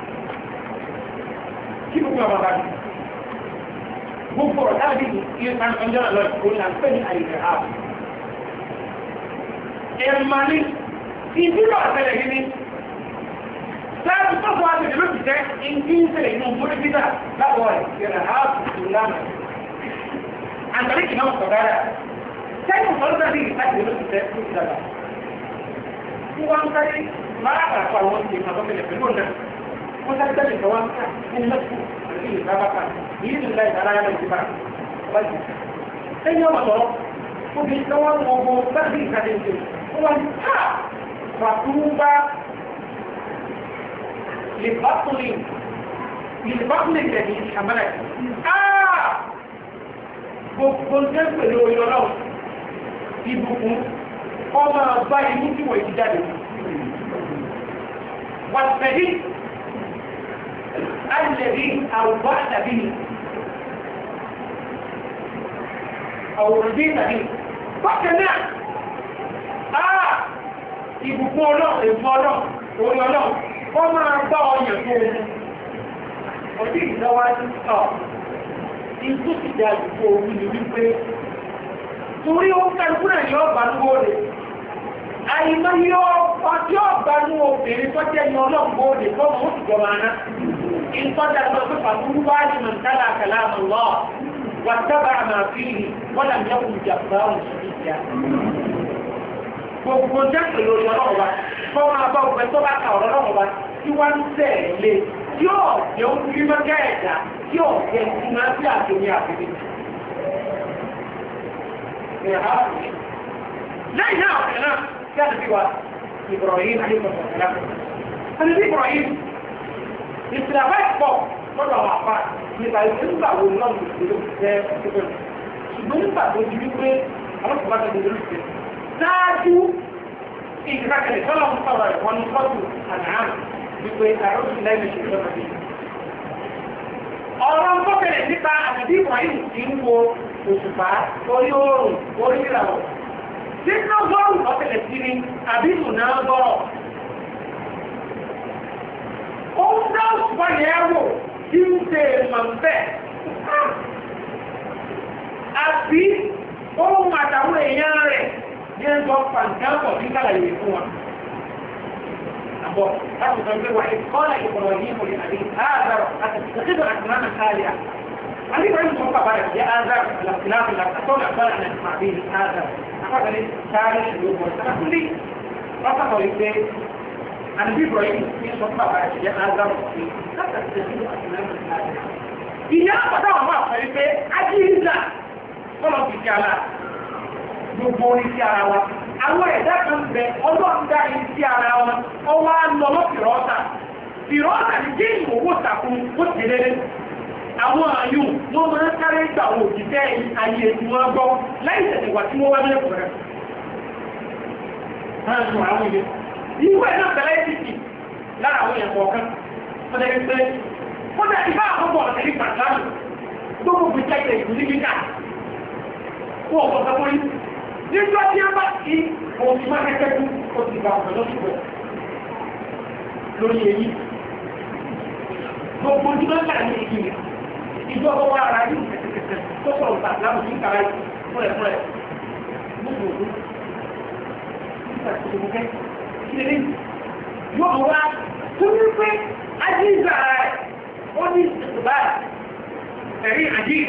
kí gbogbo ọmọ bá mi. gbogbo ọ̀rọ̀ táwọn bíi iye kan ọjọ́ náà lọ́yìn kò ní à ń pè ní àyè ààbò. ẹ̀rùmà ní ìdúró àtẹlẹ̀ yìí ní láti tọ́kọ̀ àti ìlú ìjẹ́ ìdí ìṣẹ̀lẹ̀ inú múrí pítà lábọ̀ ìrẹ̀ ààbò ìlànà àtàrí ìná ọ̀dára tẹ́kùn ọlọ́dá ní ìsáàkì ìlú ìjẹ́ tó ti dàgbà tí wọ́n ń kárí láàpàá àwọn ìgbìmọ̀ àtọ́kẹ̀lẹ̀ pẹ̀lú ọ̀nà wọ́n sáré tẹ́lẹ̀ ìjọ wọn ká ẹni lọ́pù àti ìlú ìsáàbàkà yìí ní ìlú ìdára yára ìjìbá ẹni ọmọ sọ̀rọ̀ obì lọ́wọ́ mọ ọmọ láti ìkàdé ìṣe ó wà ní ká fàtúrúbá lè bá tó lè lè bá tó lè tẹ̀lé àmàlẹ̀ áà gbogbo jẹ́ pẹ̀lú orí ọlọ́run ìbùkún ọmọ ọba inú tí wọ́n ti jáde wà pẹ̀lú alẹ́rí àrùbá tàbí àwòrán tàbí bákan náà àà ìbùkún ọlọ́run èfún ọlọ́run orí ọlọ́run ọmọ ọba ọyàn tó ọdí ìdáwájú ọ̀ ìtú ti dá ìfò orí ni wípé torí ó kàrùkú náà yọ ọgbà ní òde àìmọ́ yọ ọjọ́ ọgbà ní obìnrin tó jẹ́ ní ọlọ́gbọ́ òde fọ́mọ̀ ó sì jọ máa ná ìtọ́jà lọ pé pàtúrú wá ní mọ̀tálà kàlámù lọ wà tábà máa fi rí wọ́n àmì ẹkùn ìjàmbá òun sí ìjà gbogbo jẹ́ pẹ̀lú ọlọ́run wa fọ́mọ abá òpẹ́ tó bá ka ọ̀rọ̀ ọlọ́run wa tí wọ́n ń tẹ̀lé tí ó jẹ́ ó fi mọ́kẹ́ ẹ̀dá tí ó jẹ́ tí máa sí àtòmí àfihì. lẹ́yìn náà ọ̀sẹ̀ náà tí a ti fi wa Ibrahim alẹ́kọ̀ọ́sọ̀tẹ̀lá ẹni bí Ibrahim ìsìlàfà ẹ̀pọ̀ lọ́dọ̀ àwọn àpá nípa ìwé nígbà wo náà ló ti jẹ́ ṣùgbọ́n nígbà tó ti wípé àwọn kò bá tẹ̀lé lórí ìṣẹ́ sáájú ìgbàkẹ̀lẹ̀ tọ́lọ̀ ń sọ̀rọ̀ ẹ̀wọ̀n ní kọ́tù àdáhàn wípé àrùn ìlànà ìṣẹ̀lẹ̀ ọ̀rọ̀ ọ̀rọ̀ ń kọ́kẹ̀lẹ̀ nípa àtàbí Ibrahim ti ń wo òṣùpá orí oòrùn orí ìràwọ̀ tí ń náà gbọ́rùn lọ́kẹ̀lẹ̀ sí ni àbí ìlú náà gbọ́rọ̀ ó ń dá òṣùpá yẹn wò tí ń ṣe mọ̀ bẹ́ẹ̀ àbí ohun àtàwọn èèyàn rẹ̀ ní ẹjọ́ pàǹtàkọ̀ ní kàlàyé fún wa àbọ̀ láti sọ pé wà ìkọ́lá ìkọ̀rọ̀ yìí mọ̀ ní àdé ààzàrọ̀ àti ìtàkìdọ̀ àtìmánà káàlìyà àdíkọ̀ yìí sọ́kà bá rẹ̀ jẹ́ ààzàrọ̀ láti àtọ́nà àtọ́nà àti àmàbí ààzàrọ̀ àpákanì sáré ìlú bọ̀ sákúlì lọ́sàkọ̀ wípé àdíbí Ibrahim ní sọ́kà bá rẹ̀ jẹ́ ààzàrọ̀ sí láti àtìmánà káàlìyà ìyá àpàtà wọn máa fẹ́ wípé ajíríjà kọ́lọ̀ fi kí ala gbogbo orí sí ara wa àwọn ẹ̀dá kan bẹ ọlọ́run dá ní sí ara wọn ọwọ́ lọ́lọ́ fìrọ́ọ̀tà fìrọ́ọ̀tà ní jẹ́ ìwòwò sàkún ó ti lélẹ̀ àwọn àyùn wọ́n máa ń sáré gbà wò jíjẹ́ ayé tí wọ́n gbọ́ láì tẹ̀sẹ̀ wà tí wọ́n wá mẹ́lẹ̀ pẹ̀rẹ̀ ìwé náà tẹ̀lé títì lára àwọn èèyàn kọ̀ọ̀kan wọ́n tẹ̀lé pé wọ́n tẹ̀lé ìbá àkọ́kọ́ ọ̀tẹ̀lé pàtàkì gbogbo gbèsè ìgbìlí kíkà fún ọ̀pọ̀ ọ̀pọ̀ yìí nígbà tí a bá ti òun máa kẹ́kẹ́ fún òtìgbà ọ̀pọ̀ lọ́sùgbọ̀ lórí èyí gbogbo tí wọ́n kà ní ìgbìmọ̀ ìjọba wa ara yìí kẹ̀kẹ̀kẹ̀ tó sọ̀rọ̀ tàbí láàbù sí ìkàrà fúnrẹ̀ fúnrẹ̀ gbogbo òun nígbà tí ó kẹ́ kí lè yóò wá tó ní pé ajíza rẹ̀ ó ní ìtùbá ẹ̀rí àjí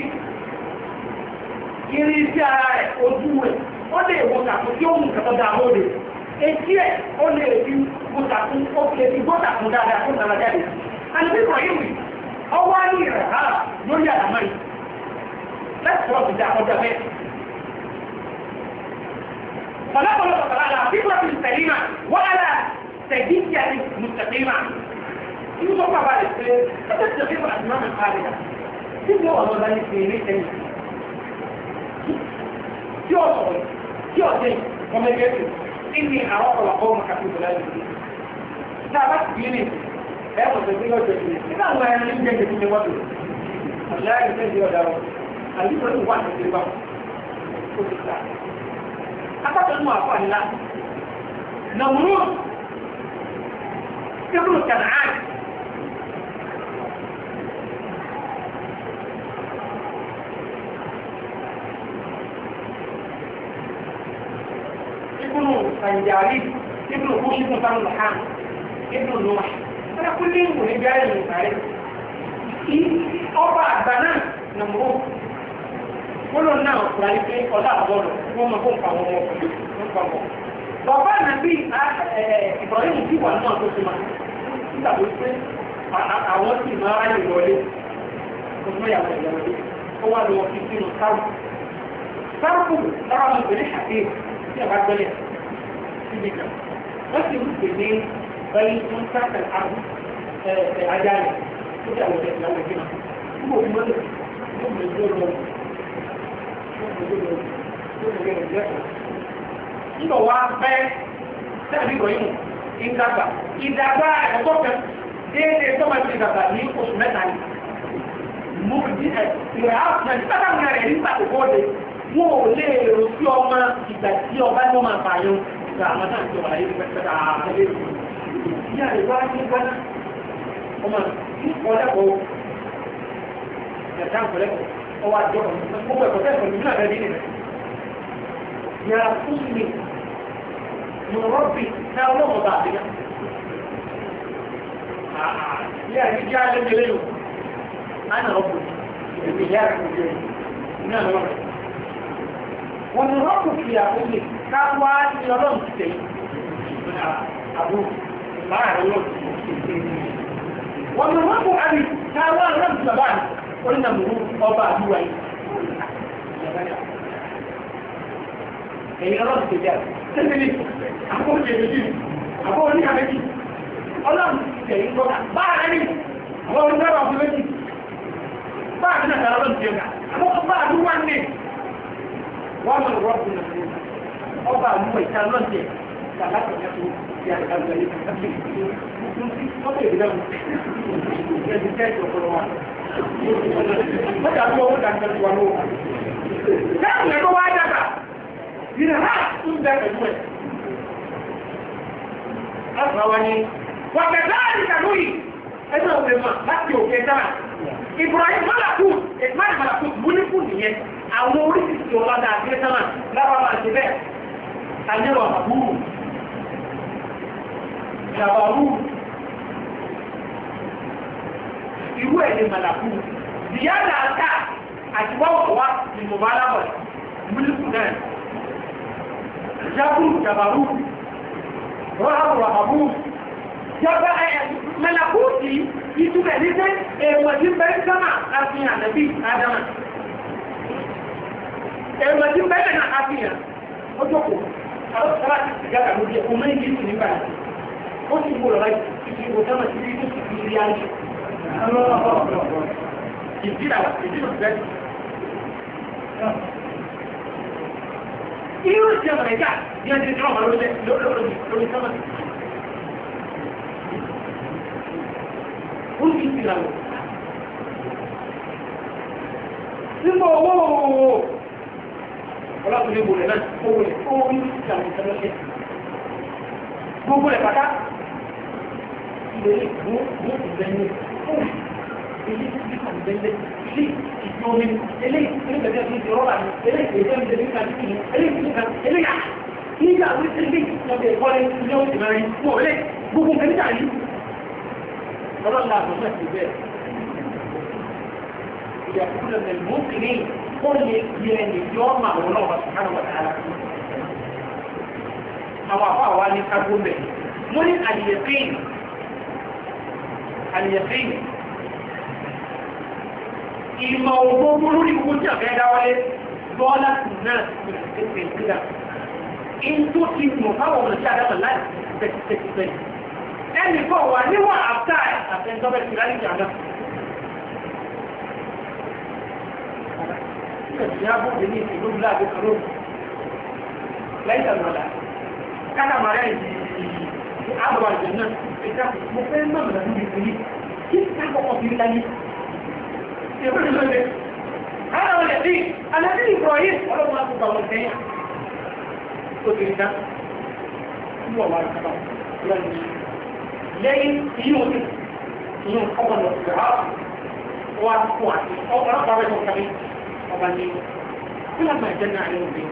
irin sí ara rẹ̀ ojú rẹ̀ ó lè wo tàkùn tí ó mú kẹtọ́ dáa lóde etí ẹ̀ ó lè fi wo tàkùn ó lè fi gbọ́ tàkùn dáadáa tó nàrà jáde alẹ́bíkọ̀ yìí ọwọ́ ní ìrẹ̀ ha lórí àdámá yìí láti sọ́ọ̀ ti dá ọjà bẹ́ẹ̀ ọ̀lọ́pọ̀lọpọ̀ kàlá fífọ́ ti tẹ̀límà wọ́n á là tẹ̀gíkì àti mùsàkìmà inú tó pàbà rẹ̀ pé ẹgbẹ́ ti tẹ̀límà àti mọ́mọ́ ìpàdé tí ó wà lọ́dá ní ìpínlẹ̀ ìtẹ́yìn tí ó sọ̀rọ̀ tí ó jẹ́ ọmọ ẹgbẹ́ tó ní àwọn ọ̀pọ̀lọpọ̀ ọmọ kàfí ìbọ̀lá ìlú tí a bá ti bí ní ẹ̀wọ̀n tó gbé ọjọ́ ìlú nígbà àwọn ẹran ní jẹ́ ìjẹ́ wọ́n tó ọ̀lá ìfẹ́ ìdí ọ̀dà wọn àdúgbò ní wà ní ìgbà ó ti sá akọ́tọ̀ nínú àfọ́ ànílá nàmúrú ibùdó kànáà Sanjari, Ibnu Hush Ibnu Tanulhan, Ibnu Nuh. Ada kuning pun dia yang saya. Ini apa dana nombor? Kalau nak berani ke olah bodoh, mau makan kamu mau kamu. Bapa Nabi Ibrahim mesti buat nama tu semua. Kita boleh awal si marah yang boleh. Semua yang boleh. Awal dua kisi nukau. sárùkù lọ́rọ̀ ọmọ ìpínlẹ̀ àti tí a bá gbẹ́lẹ̀ síbi kan wọ́n sì ń pè ní bẹ́ẹ̀ ń sáàkà àbú ajá rẹ̀ tó jẹ́ àwọn ẹ̀sìn àwọn ìgbìmọ̀ nígbà òfin mọ́tò yóò mú ẹjọ́ lọ nígbà wá pẹ́ sẹ́ẹ̀bí ìròyìn ìdàgbà ìdàgbà ẹ̀kọ́ kan déédéé tó máa ti dàgbà ní oṣù mẹ́ta ni mo di ẹ̀ ìrẹ̀ áfíà nígbà táwọn ẹ̀rẹ̀ nígbà tó kọ́ de wọn ò lè rò sí ọmọ ìgbà tí ọba ní ọmọ àbáyọ ìgbà àwọn náà ti ọ̀rọ̀ ayé pẹ́pẹ́ tá a lè rí ìyá rẹ̀ wá ní gbọ́dá ọmọ ìkọ́lẹ́kọ̀ọ́ ẹ̀dá ìkọ́lẹ́kọ̀ọ́ ọwọ́ àjọ gbogbo ẹ̀kọ́ tẹ́kọ̀ọ́ nínú ẹ̀rẹ́ nínú rẹ̀ yàrá fún mi mo rọ́bì ká ọlọ́mọ bá àbíyá yà ní kí á lé mi léyò á nà ọ́ bù èmi yà rẹ̀ kò jẹ́ ní àná rẹ̀ wọ́n ní rọ́pù fi àkókò ká wá ní ọlọ́run ti tẹ̀yìn àbúrò láàrin ọlọ́run wọ́n ní rọ́pù àbí ká wá ọlọ́run ti bàbá mi onígbàmùrú ọba àdúwà yìí ẹ̀yìn ọlọ́run ti tẹ̀yà tẹ́lẹ̀ àkókò èdè àkókò oníkà méjì ọlọ́run ti tẹ̀yìn gbọ́dá báà rẹ̀ ní àwọn onígbàmù ọdún méjì báà nínú àtàrà ọlọ́run ti tẹ̀yà àkókò bá àdúwà ní wọ́n mọ̀ rọ́pù ọba àdúwà ìta lọ́jẹ̀ tàbátọ̀ yàtọ̀ ya àgbà yìí ọkọ̀ ìdílé mu ẹ̀dí tẹ́ẹ̀tì ọ̀pọ̀lọpọ̀ wa wọ́n dàbí owó dàgbà tí wà lówó káàkiri ẹ̀kọ́ wá dàgbà ìrìn ha ń bẹ pẹ̀lú ẹ̀ ọ̀sán wa ni wọ́n kẹta àdìsàlú yìí ẹgbẹ́ òwe mà láti òkè dára Ibrahim malaku Ismail malaku múlíkù nìyẹn àwọn oríṣiríṣi ọlọ́dà àti ẹ̀sánà lábàbà àti bẹ́ẹ̀ àjẹwà àbúrò ìjàbàrú irú ẹ̀dẹ̀ màlàkú ìyáàdà àtà àti wọ́wọ́wá ni mo bá lábọ̀ mílùkù náà jábùrù jàbàrú rọ́hàbù àbú jọba màlàkú tí ìtúbẹ̀ ní pé èèmọ̀ tí bẹ́ẹ̀ sánà àfihàn nàbí adama èèmọ̀ tí bẹ́ẹ̀ náà àfihàn ó jókòó àwọn sọ́lá ti sìgára lórí ẹ̀kọ́ mẹ́rin yìí nígbà ó sì gbò lọ́wọ́ ìṣẹ́gbò sọ́mọ̀ sí rí tó sì fi rí ayé ìdíra ìdíra ìfẹ́ irú ìṣẹ́ mọ̀lẹ́gà ní ẹni tí wọ́n máa lórí sọ́mọ̀ ó sì ti ràwọ̀ nígbà owó ọlọ́pùnlé bò rẹ̀ náà owó rẹ̀ ó rí ìṣàmì ìṣẹ́lọ́ṣẹ́ gbogbo rẹ̀ pátá ìrẹ̀lẹ̀ mú ìbẹ̀lẹ̀ fún ilé ìbẹ̀lẹ̀ sí ìtòmí eléyìí ìbẹ̀lẹ̀ sí ìrọ́lá eléyìí ìbẹ̀lẹ̀ sí ìkàtí eléyìí eléyà nígbà wípé ilé ìjọba ìkọ́lẹ̀ ilé ó ti mẹ́rin fún ọ̀lẹ́ gbogbo kẹrìtà yìí ọlọ́lá àbọ̀mọ̀ sí bẹ́ẹ̀ ìyàkúrẹ̀ mẹ́lmú kìíní ó lè yẹ ẹni yọ́ máa wọ́n náà wọ́n sọ̀rọ̀ wọ́n tààrà àwọn àpá àwá ní agbóbẹ̀ mú ní àlìyẹ̀fín àlìyẹ̀fín ìmọ̀ ògbógbó lórí gbogbo tí àfẹ́ dáwọlé lọ́ọ́lá tù náà pẹ̀lú ìpínlẹ̀ in tó ti mọ̀ fáwọn ọ̀nà tí a dámà láti pẹ̀lú ẹni kọ́ wà níwọ̀n àfẹ́ àfẹ́ntọ́bẹ̀ ti rárí jàmá ìyàbọ̀ ní ìlú láàbẹ̀ kọlọ́ lẹ́yìn kátà màrẹ́ ìdí àbọ̀ àjẹ́ náà ìta mo fẹ́ mọ̀ mọ̀ lórí ìpínlẹ̀ kí ká kọ́kọ́ fi láyé ìrìn lọ́lẹ̀ ara wọn lẹ́bí alábí Ibrahim ọlọ́run á kópa wọn sẹ́yìn tó ti rí ká tí wọ́n wá kábà lọ́nà lẹ́yìn ìyún òní ìyún ọmọ lọ sí ọ̀há wọ́n á kó àti ọlọ́pàá rẹ̀ tó kàmí ọba ní kúlọ̀ máa jẹ́ náà ní òbí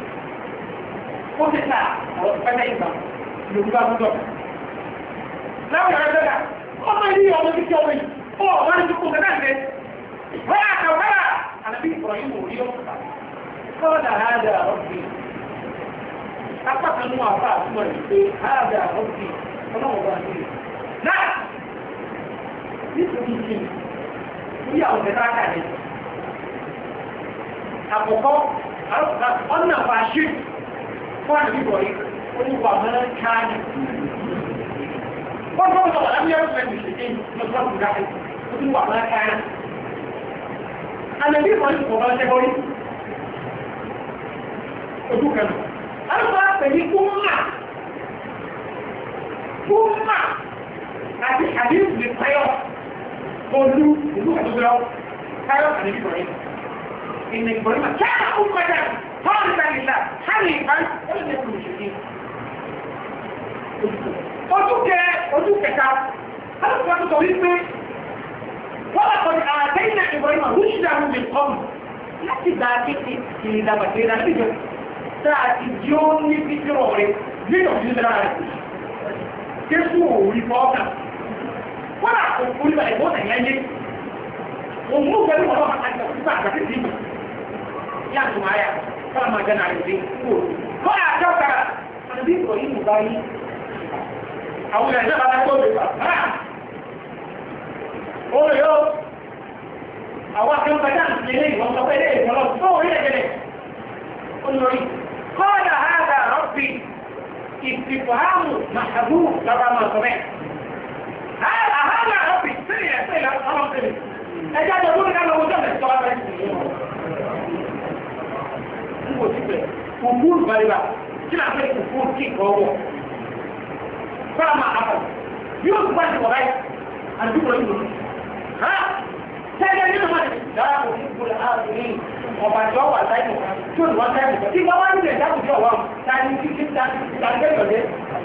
ó ti ta àwọn pẹ́lẹ́ ìgbà lòdúbà múdọ̀. láwọn ọ̀rẹ́ bẹ́ẹ̀ ọmọ ilé ọmọ títí ọmọ yìí ó wọ́n ní tukú kẹ́kẹ́ ṣe wọ́n àtà wọ́n àti ìfọ̀rọ̀ yìí wò rí ọ̀pọ̀ kọ́ọ̀dà hádà rọ́bì apá kan mú àbá àtúmọ̀ rẹ̀ pé hádà rọ́bì ọlọ́wọ́ bá ní náà nítorí kí ní àwọn ọ̀rẹ́ bá kà ní àkọ́kọ́ ọ̀nà fàṣí fún àdìbò yìí oníwà mẹ́rin káàdì wọ́n fọ́n sọ̀rọ̀ lábí ẹ̀rọ fẹ́ẹ̀ bìí ṣe lọ́sọ̀rọ̀ ìgbà oníwà mẹ́rin káàdì àlẹ́bí ìwọ̀n ìfọ̀ bá ṣẹ́ bọ́rí ojú kẹrù alùpàá pẹ̀lú kúmà kúmà àti àdìbò lè pẹ́yọ̀ olú ìlú àdúgbò káyọ̀ àdìbò ìbọ̀rẹ̀ إن إبراهيم كان أمة خالصا لله حنيفا ولم يكن مشركين. أتوك أتوك كتاب هذا كتاب طويل به ولقد آتينا إبراهيم رشده من قبل لا تباتي في دابتنا بجد تأتي جوني في جروري من أجل كسوه رفاقا ولا أقول لك إبونا يعني ومو قالوا الله حتى تسمع كتير yang semaya sama dengan ini. Kau ada tak? Nabi Ibrahim bayi. Awak ada apa kau buat? Ha? Oh yo. Awak kan badan ini, orang apa ini? Kalau kau ini jadi. Onoi. Qala hada Rabbi. Istifham mahbub lama sampai. Hada hada Rabbi. Saya saya orang ini. Aja dulu kalau hujan soal ini. Kufur baliba kila fẹ́ kufur kí kọ́wọ́ fáàmà àpọ̀ yóò tó bá ti wọ̀ báyìí àdúgbò yìí ha tẹ́lẹ̀ nínú mọ́ dára kò ní gbọ́dọ̀ ààrùn ọba tí ó wà láìpọ̀ tí ó wọ́n láìpọ̀ tí wọ́n wá nílẹ̀ dákùnjẹ́ ọ̀wọ́ ta ní kí kí tàbí ìrọ̀lẹ́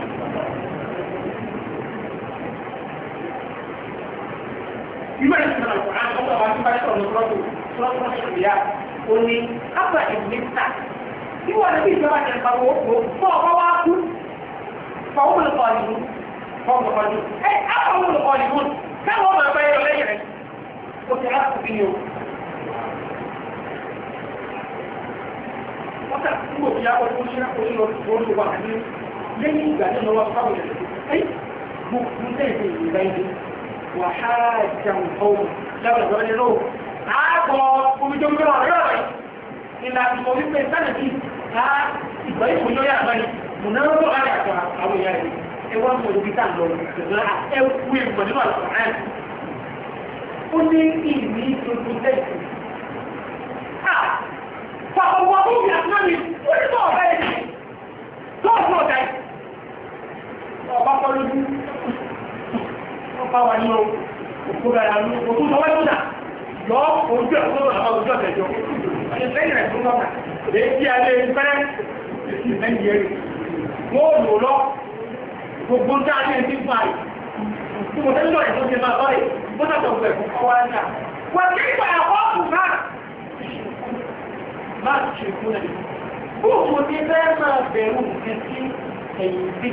ìwé ìsìnkú àkùnrin àwọn ọmọ àti bá ṣọ̀rọ̀ lọ́tọ̀ lọ́tọ̀ ìyá ó ní ápà ìmìta tí wọ́n lè bí ìjọba jẹ́ ìpàwọ̀ òkú fún ọ̀pọ̀ wá kú fọwọ́ lọ́pọ̀ ọ̀lẹ́mú fọwọ́ lọ́pọ̀ ọ̀lẹ́mú ẹ́ ápàwọ̀ lọ́pọ̀ ọ̀lẹ́mú káwọn ọmọ ẹgbẹ́ yọ lẹ́yìn rẹ̀ ó ti á kù bí ní o wọ́n tà tí mo fi yá ọdún ṣe rákò ní orí wa ní lẹ́yìn ìgbà ní ọwọ́ fáwọn ẹ̀ mo ń tẹ̀sí ìgbà ìdí wàhálà ìjàmù ọ̀hún lábàgbọ́ nínú ààbọ̀ omijọ́gbọ́ ọ̀rẹ́ ọ̀rẹ́ ìlà ìmọ̀ wípé sánàbí ká ìgbà ìfòyọ́ yà báyìí mùnáwó àrẹ àtọ̀ àwọn èèyàn rẹ̀ ẹwà mọ̀ òbí tá lọ ṣùgbọ́n ẹwù ìmọ̀ nínú àtọ̀ ẹ̀ ó ní ìní tuntun tẹ̀sí fàkọ̀wọ̀ ọmọ àtúnámi ó ní bọ̀ ọ̀gá ẹ̀ tọ́ọ̀tù ọ̀gá ẹ̀ ọba kọ́ lójú ọba wà ní òkú rẹ̀ àlú òkú sọwọ́ tó dà lọ ojú ẹ̀kọ́ àwọn ojú ọ̀tẹ̀jọ́ lẹ́yìn rẹ̀ fún gọ́nà lè kí a lè fẹ́ lẹ́yìn ẹ̀rì wọ́n lò lọ gbogbo ń dáa ní ẹni fún àì tí mo tẹ́lẹ̀ ẹ̀kọ́ ṣe máa bọ́rẹ̀ bó tàbí ọ̀pẹ̀ fún ọwá ní à wọ́n tí ìgbà ọ̀pù náà máa ṣe fún ẹ̀ bó mo ti fẹ́ máa bẹ̀rù nǹkan sí ẹ̀yìn bí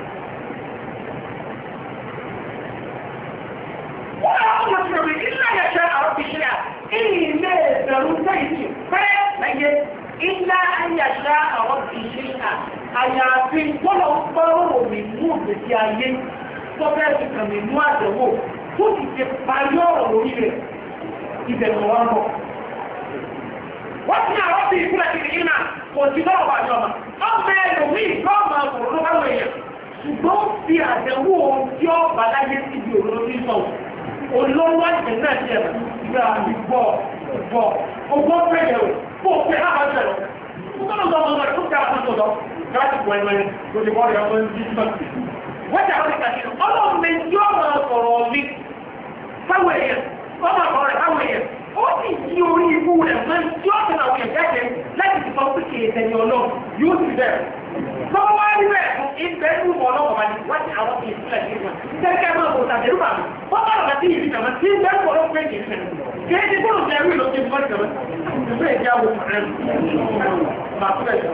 يصبر إلا يشاء رب شيئا إلا ذرونتين فليه إلا أن يشاء رب شيئا àyàfi wọ́lọ̀ gbọ́rọ̀ mi mú ìgbésí ayé tọ́bẹ̀ẹ́sì kan mi mú àjẹ̀wò tó ti ṣe parí ọ̀rọ̀ lórí rẹ̀ ìbẹ̀rẹ̀ wọn bọ̀. wọ́n ti àwọn bí ìpínlẹ̀ ti ní ìmà kò sí lọ́wọ́ bá jọ ma ọmọ ẹlòmí ìgbọ́ọ̀mà ọ̀rọ̀ ló bá wọ̀ èèyàn ṣùgbọ́n fi àjẹ̀wò tí ó bá láyé síbi òróró ní sọ̀rọ̀ olówó ẹ̀sẹ̀ náà ti ẹ̀rọ ìgbà ìgbọ̀ ìgbọ̀ ọgbọ́n pẹ̀lẹ̀ ò fún òfin àbájẹ̀ lọ. Fúnmọ́nà ọmọ ọmọ ìfún kára fún ọ̀dọ́ láti pọ̀ ẹ̀mọ́ ẹ̀ tó ti bọ́ọ̀rẹ̀ ọmọ ìdí ìgbà. Wọ́n ti àwọn ìkàṣẹ́ ọlọ́run méjì ọmọ ọ̀rọ̀ mi fáwọn èèyàn ọmọ ọ̀rọ̀ rẹ̀ fáwọn èèyàn ó sì jí orí ikú rẹ̀ mọ́ tí ó tẹ̀lé àwọn ìjáde láti ti sọ pé kì í tẹ̀lé ọlọ́run yóò sì bẹ̀rẹ̀. Lọ́wọ́ wá rí bẹ́ẹ̀ fún ibẹ̀ ń wọ̀ ọlọ́run wá ní wọ́n ti àwọn ìsìlẹ̀ ní ìgbà. Ìjẹ́kẹ́ máa bò tàbí rúbà mi. Wọ́n bá lọ́nà tí ìrìn nàmá tí ń bẹ́ẹ̀ wọ́n pé kì í tẹ̀lé. Kì í ti gbọ́dọ̀ jẹ́ rí lókè fún ọ̀dọ̀ mẹ́ta. Ìgbẹ́ ìjà wo fàrẹ́ máa tó bẹ̀ jọ.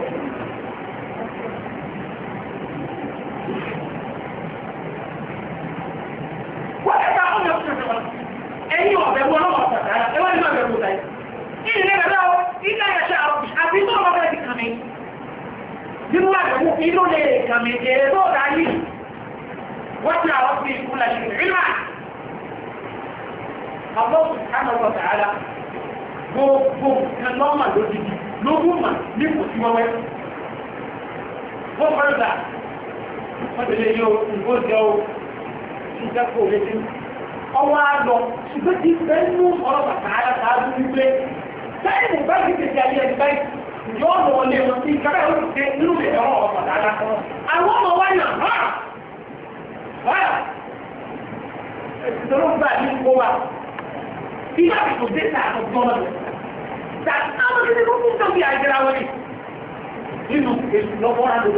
Wọ́n ti ta ọmọ ìṣẹ̀lẹ̀ wọn. Ẹ̀yin ọ̀bẹ̀ wọn lọ́wọ́ ọ̀sàtà ẹ wá nínú ọ̀bẹ̀ wọ̀ta yìí. Ìrìn rẹ̀ lọ́wọ́ ilé ẹ̀ṣẹ̀ àbí tó ọmọ bẹ́ẹ̀ ti kàn mí. Nínú àgbẹ̀wò inú lè kàn mí èrè tó dá yìí. Wọ́n ti àwọn fi ìkúlẹ̀ ìrìn máa. Allah subhanahu wa ta'ala gbogbo kan lọ́mà lójijì lógún mà ní kò sí wọ́wẹ́ wọ́n fẹ́rẹ̀ gbà wọ́n tẹ̀lé yóò nǹkan jẹ́ o ṣíṣẹ́ kò lè dín ọwọ́ àlọ́ ṣùgbọ́n ti fẹ́ nú ọ̀rọ̀ bàtà aláṣáájú wípé sẹ́yìn bá ti tẹ̀sí ayé ẹni báyìí yóò lọ lé wọn sí kábẹ́ ó ti tẹ nínú ìrẹ̀ ọ̀rọ̀ bàtà aláṣáájú àwọn ọmọ wa yàn hàn hàn ìṣòro gbà ní kó wa bí wàá fi kò dé ta àtọ̀gbọ́n rẹ̀ ta àwọn ọmọdé tó kún tó bí àjẹrà wọn ni nínú èsì lọ́wọ́ àdúgbò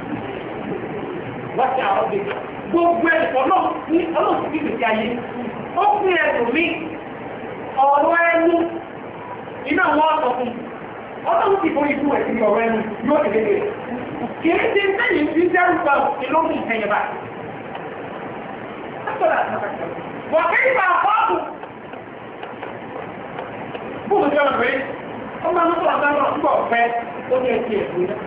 wọ́n ti àwọn ọdẹ gbogbo ẹ̀kọ́ náà ní ọlọ́sùn tí kìí ayé ó pín ẹ̀dùn mí ọ̀rọ̀ ẹnu iná wọn sọ fún ọlọ́run ti forí fún ẹ̀sìn ọ̀rọ̀ ẹnu yóò tẹ̀lé rẹ̀ kìí ṣe sẹ́yìn tí dẹ́rù bá ìlọ́mù ìfẹ̀yẹ̀bá wọ́n kẹ́yìn bá fọ́ọ̀tù fún ìjọ rẹ̀ ọmọ ọmọ ọmọ ọmọ ọmọ ọ̀fẹ́ ó ní ẹ̀sìn ẹ̀sìn náà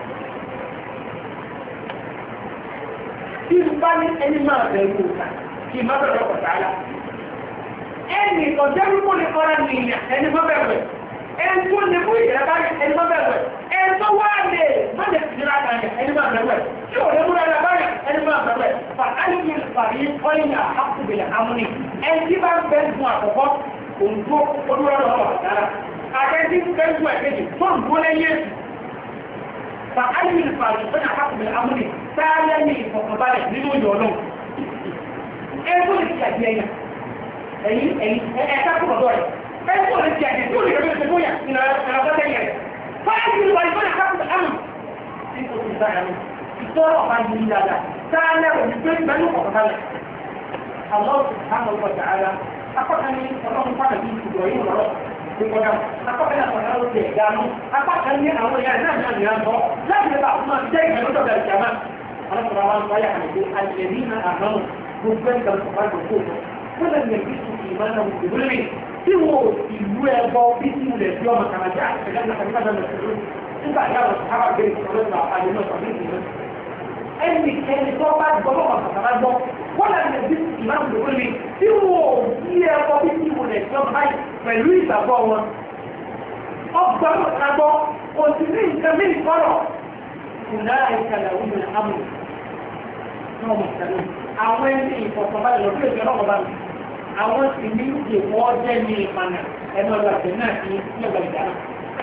tí n bá ní ẹni máa bẹ̀rù òkà kí n má bẹ̀rù ọkọ̀ tààlà ẹni ọjọ́ wípé ní ọ̀rá ní ìyà ẹni má bẹ̀rù ẹ̀ ẹni tó lè fún ìjìnlẹ̀ bá ẹni má bẹ̀rù ẹ̀ ẹni tó wá lè má lè fi jìnlẹ̀ àkàrẹ̀ ẹni má bẹ̀rù ẹ̀ tí ò lè mú ẹni bá ẹni má bẹ̀rù ẹ̀ fà áyùkì fàrí ọ̀yìn àkùbìlẹ̀ amúni ẹni tí bá ń bẹ́ fún àkọ́kọ́ òǹdó olúwọ́rọ̀ ọkọ̀ tààlà àtẹ́ntí bẹ́ fún ẹ̀kẹ́jì tó ń gbó lẹ́yìn fà áyùkì fàrí ọ̀yìn àkùbìlẹ̀ amúni sáyẹ́ ní ìfọ̀kànbalẹ̀ nínú ìyọ̀ náà. Ẹgbẹ́ lè ti àjẹ́ ẹ̀yà, ẹ̀yìn ẹ̀yìn ẹ̀ẹ́ká kúrọ̀dọ̀ rẹ̀. Ẹgbẹ́ lè ti àjẹ́ tí ó lè rẹ̀ ṣe fóyà ìrànlọ́tẹ́ yẹn. Fáyẹ́ ní ìwà ìfọ́nà kápùtà àmì. Nígbò tí ìsáyà ní, ìtọ́rọ̀ ọ̀pá ní ilé dáadáa, sáyẹ́ rẹ̀ ní pé ìgbẹ́lú ọ̀kọ̀kọ̀kọ̀lẹ̀. Allah subhanahu wa ta'ala, apákan ní ọlọ́run pàdé bí ìgbọ̀ yìí lọ́rọ̀. Gbogbo apákan ní àwọn ọ̀rọ̀ tẹ̀ dánú, apákan ní àwọn ìyá náà náà ní àbọ̀, láti lè bá àwọn ọmọ jẹ́ ìgbẹ̀lódọ̀ bẹ̀rẹ̀ jàmá. القرآن صيح الذين آمنوا ربنا القرآن الكفر فلم يلبسوا إيمانهم بظلم سووا يبقوا باسم اليوم كما جاء في لأنك لماذا مسؤولون انت يا الصحابة جريت صلى علينا صلينا أني كان صوبات ضرورة فتنظر ولم يلبسوا إيمانهم بظلم سووا يبقوا باسم اليوم هاي فلويس أبوه أفضل أبوه وسنين كمين فرق أولئك لهم الأمر náà mọ̀ tẹ̀lé àwọn ẹni ìfọ̀kànbalẹ̀ lọ́dún ìjọ náà bá mi àwọn sì ní ìwọ́ jẹ́ ní ìpànà ẹnu ọ̀rọ̀ àti náà ní ìjọba ìjà náà.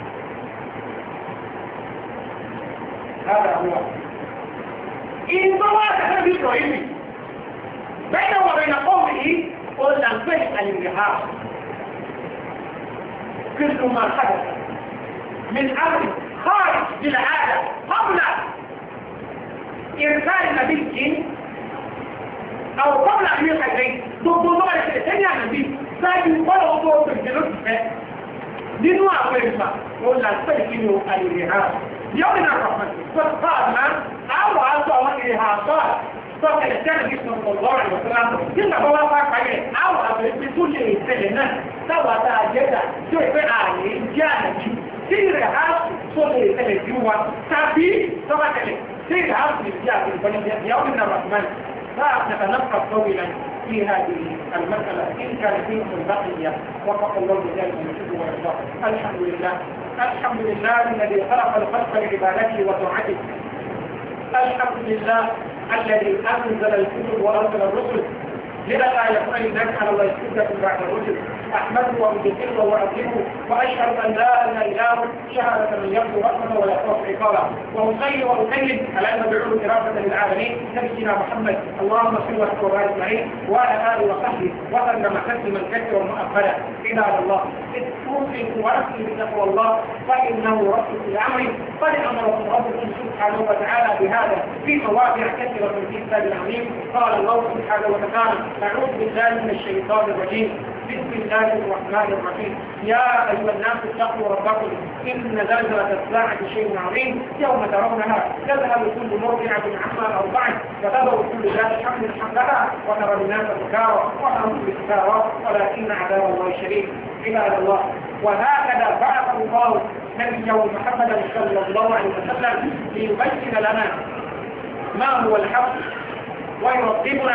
Lára wọ̀. Ìgbọ́ wá tẹ̀lé bí sọ yìí bẹ́ẹ̀ wọ̀ bẹ́ẹ̀ náà kọ́ọ̀mù yìí ó là ń pè àlèmì ha. Kí ló máa kàdà? من أمر خارج للعادة قبل إرسال نبي أو قبل أن يلقى إليه ضد الله الثاني عن النبي ساجد ولا أضوء في الجنوب nínú àwọn ìgbà wọn là ń pè nínú àìrìhà yóò ní àkọ́kọ́ sọ́kọ́ àmà àwọn àtọ́ àwọn ìrìhà sọ́ọ̀ sọ́kẹ̀lẹ̀ tẹ́lẹ̀ bí sọ̀rọ̀ lọ́rọ̀ ìwọ̀sọ́lá tí nàbọ́ wá bá parí àwọn àbẹ̀rẹ̀ tó lè tẹ̀lẹ̀ náà sáwà tá a jẹ́dà tí ó pé ààyè jẹ́ ànàjú tí ìrẹ̀ á tó lè tẹ̀lẹ̀ bí wa tàbí sọ́kà tẹ̀lẹ̀ tí ìrẹ̀ á tó lè jẹ́ àti ìfọ̀nìyàn yàwó ní nàbàtìmán فنتنفس طويلا في هذه المسألة إن كان فيه البقية وفق الله ذلك من شكر وإرضاء الحمد لله الحمد لله الذي خلق الخلق لعبادته وطاعته الحمد لله الذي أنزل الكتب وأرسل الرسل لذا لا يكون لذلك على الله يسكتك بعد الرسل أحمده وأجزله وأكرمه وأشهد أن لا إله إلا هو شهادة من يرجو رحمه ولا يخاف عقابه وأصلي وأسلم على أن بعلو إرادة للعالمين نبينا محمد اللهم صل وسلم وبارك عليه وعلى آله وصحبه وسلم تسليما كثيرا مؤبدا عباد الله استوصيكم ونفسي بتقوى الله فإنه رب في أمري قد أمركم ربكم سبحانه وتعالى بهذا في مواضع كثيرة في الكتاب العظيم قال الله سبحانه وتعالى أعوذ بالله من الشيطان الرجيم بسم الله الرحمن الرحيم يا أيها الناس اتقوا ربكم إن زلزلة الساعة شيء عظيم يوم ترونها تذهب كل مرضعة عما أرضعت وتضع كل ذات حمل حملها وترى الناس سكارى وهم بالسكارى ولكن عذاب الله شديد عباد الله وهكذا بعث الله نبيه محمدا صلى الله عليه وسلم ليبين لنا ما هو الحق ويرتبنا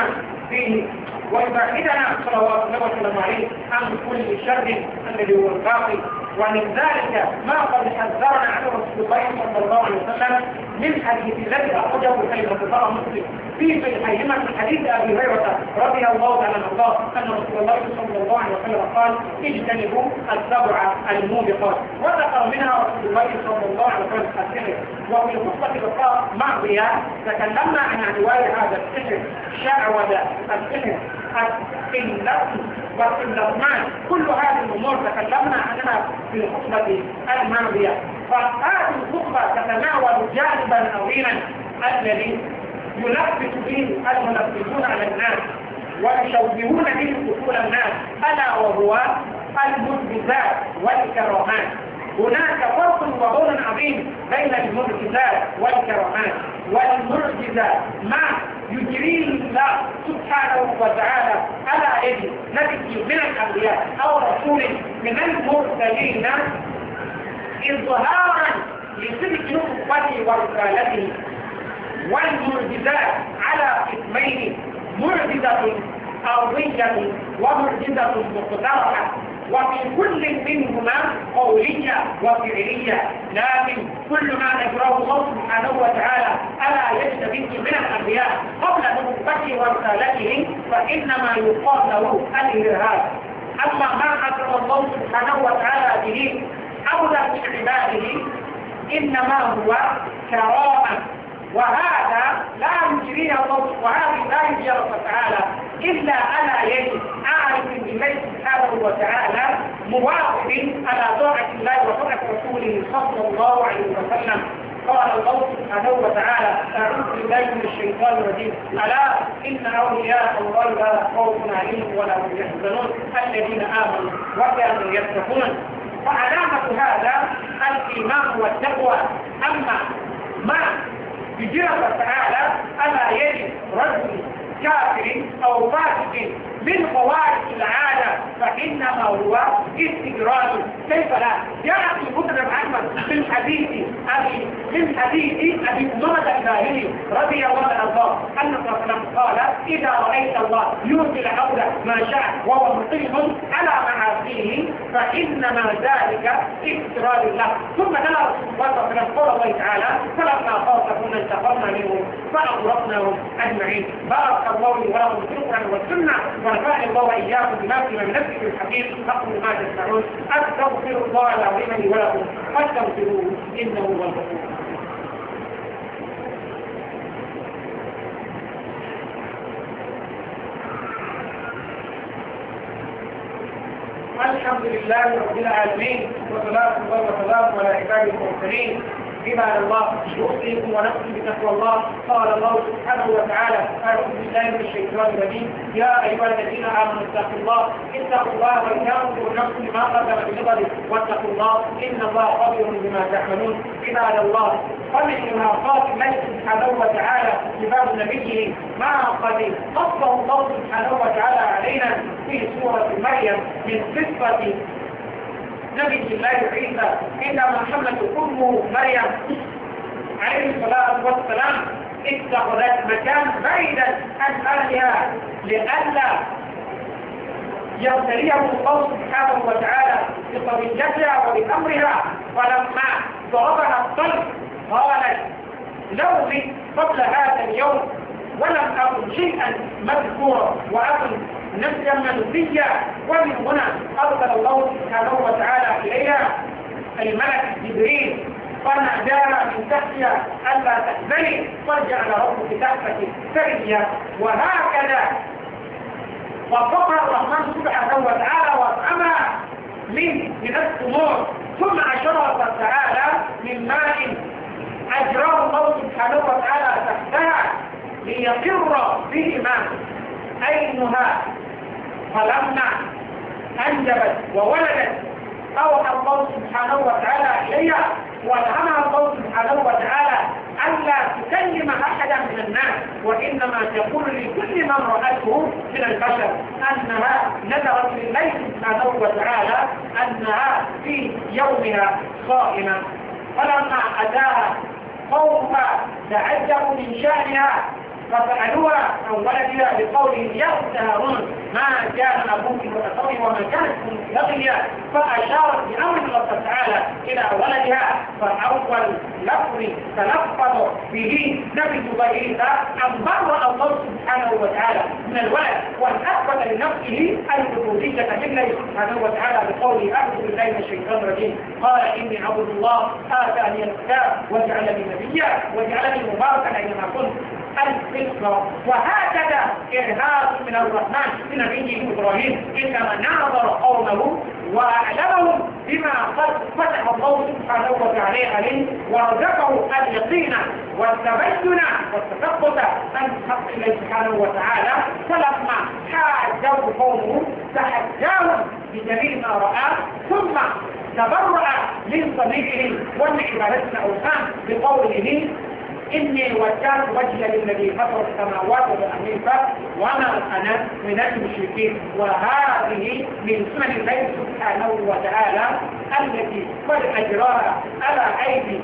فيه ويبعدنا صلوات الله وسلامه عليه عن كل شر الذي هو الباقي. ومن ذلك ما قد حذرنا عنه رسول الله صلى الله عليه وسلم من حديث الذي أخرجه كلمة الله مسلم في صحيحهما من حديث أبي هريرة رضي الله تعالى عنه الله أن رسول الله صلى الله عليه وسلم قال اجتنبوا السبع الموبقات، وذكر منها رسول الله صلى الله عليه وسلم السحر. وفي الخطبة اللقاء الماضية تكلمنا عن أنواع هذا السحر، شعوذة السحر، القلة والقلمان، كل هذه الأمور تكلمنا عنها في الخطبة الماضية. فهذه الخطبة تتناول جانبا عظيما الذي يلبس به الملبسون على الناس ويشوهون به اصول الناس، الا وهو المعجزات والكرامات. هناك فرق وبون عظيم بين المعجزات والكرامات. والمعجزة ما يجريه الله سبحانه وتعالى على يد نبي من الانبياء او رسول من المرسلين اظهارا لصدق نبوته ورسالته. والمعجزات على قسمين، معجزة أرضية ومعجزة مقترحة، وفي كل منهما قولية وفعلية. لكن كل ما أجراه الله سبحانه وتعالى ألا يجد به من الأنبياء قبل نبوته ورسالته فإنما يقال له الإرهاب. أما ما أجرى الله سبحانه وتعالى به أولى من عباده إنما هو كرامة، وهذا لا يجريه الله، وهذه لا يجريه الله تعالى إلا على يد عارف بالله سبحانه وتعالى مواظب على طاعة الله وطاعة رسوله صلى الله عليه وسلم. قال الله سبحانه وتعالى أعوذ بالله من الشيطان الرجيم ألا إن أولياء الله لا خوف عليهم ولا هم يحزنون الذين آمنوا وكانوا يتقون. فعلامة هذا الإيمان والتقوى. أما ما بجرى الله تعالى على يد رجل كافر أو فاسق من خوارج العادة فإنما هو استدراج. كيف لا؟ جاء في مسلم أحمد من حديث أبي من حديث أبي أمامة الباهلي رضي الله عنه أن الرسول قال إذا رأيت الله يؤتي العبد ما شاء وهو مقيم على معاصيه فإنما ذلك استدراج الله. ثم تلا رسول الله صلى الله عليه وسلم قول الله تعالى فلما خاطبنا انتقمنا منهم فأغرقناهم أجمعين. بارك الله لي ولكم في القرآن والسنة ونفعني الله وإياكم بما فيما من نفسه الحكيم. أقول ما تسمعون. أستغفر الله العظيم لي ولكم فاستغفروه إنه هو الغفور. الحمد لله رب العالمين وصلاة الله وسلامه على عباده المرسلين. عباد الله يوصيكم ونفسي بتقوى الله. قال الله سبحانه وتعالى أعوذ بالله من الشيطان الرجيم يا أيها الذين آمنوا اتقوا الله اتقوا الله ولتنظر نفس ما قدمت لغد واتقوا الله إن الله خبير بما تعملون. عباد الله فمن إناقات الله سبحانه وتعالى لباب نبيه ما قد قصه الله سبحانه وتعالى علينا في سورة مريم من قصة نبي الله عيسى عندما حملت أمه مريم عليه الصلاة والسلام اتخذت مكان بعيدا عن أهلها لئلا يبتليه الله سبحانه وتعالى بقضيتها وبأمرها. فلما ضربها الطلب قالت لو مت قبل هذا اليوم ولم أكن شيئا مذكورا وأكن نفسا منسيا. ومن هنا أرسل الله سبحانه وتعالى إليها الملك جبريل فناداها من تحتها ألا تحزني قد جعل ربك تحتك سريا. وهكذا وفقها الرحمن سبحانه وتعالى وأطعمها من من الثمور ثم أشرها تعالى من ماء أجراه الله سبحانه وتعالى تحتها ليقر به ماء عينها. فلما أنجبت وولدت أوحى الله سبحانه وتعالى إليها وألهمها الله سبحانه وتعالى ألا تكلم أحدا من الناس وإنما تقول لكل من رأته من البشر أنها نذرت لله سبحانه وتعالى أنها في يومها صائمة. فلما أتاها قومها تعجبوا من شأنها فسألوها عن ولدها بقوله يا أخت هارون ما كان أبوك متسوي وما كانت أمك بغيا، فأشارت بأمر الله تعالى إلى ولدها، فأول لفظ تلفظ به نبي جبريل أن برأ الله سبحانه وتعالى من الولد وأن أثبت لنفسه العبودية لله سبحانه وتعالى بقوله أعوذ بالله من الشيطان الرجيم قال إني عبد الله آتاني الكتاب وجعلني نبيا وجعلني مباركا أينما كنت الفطرة. وهكذا إرهاق من الرحمن من نبيه إبراهيم إنما ناظر قومه وأعلمهم بما قد فتح الله سبحانه وتعالى عليه ورزقه اليقين والتبين والتثبت عن حق الله سبحانه وتعالى. فلما حاجوا قومه تحجاهم بجميع ما رأى ثم تبرأ من صديقه ومن عبادة الأوثان بقوله إني وجهت وجهي للذي فطر السماوات والأرض وما أنا من المشركين. وهذه من سنن الله سبحانه وتعالى التي قد أجراها على أيدي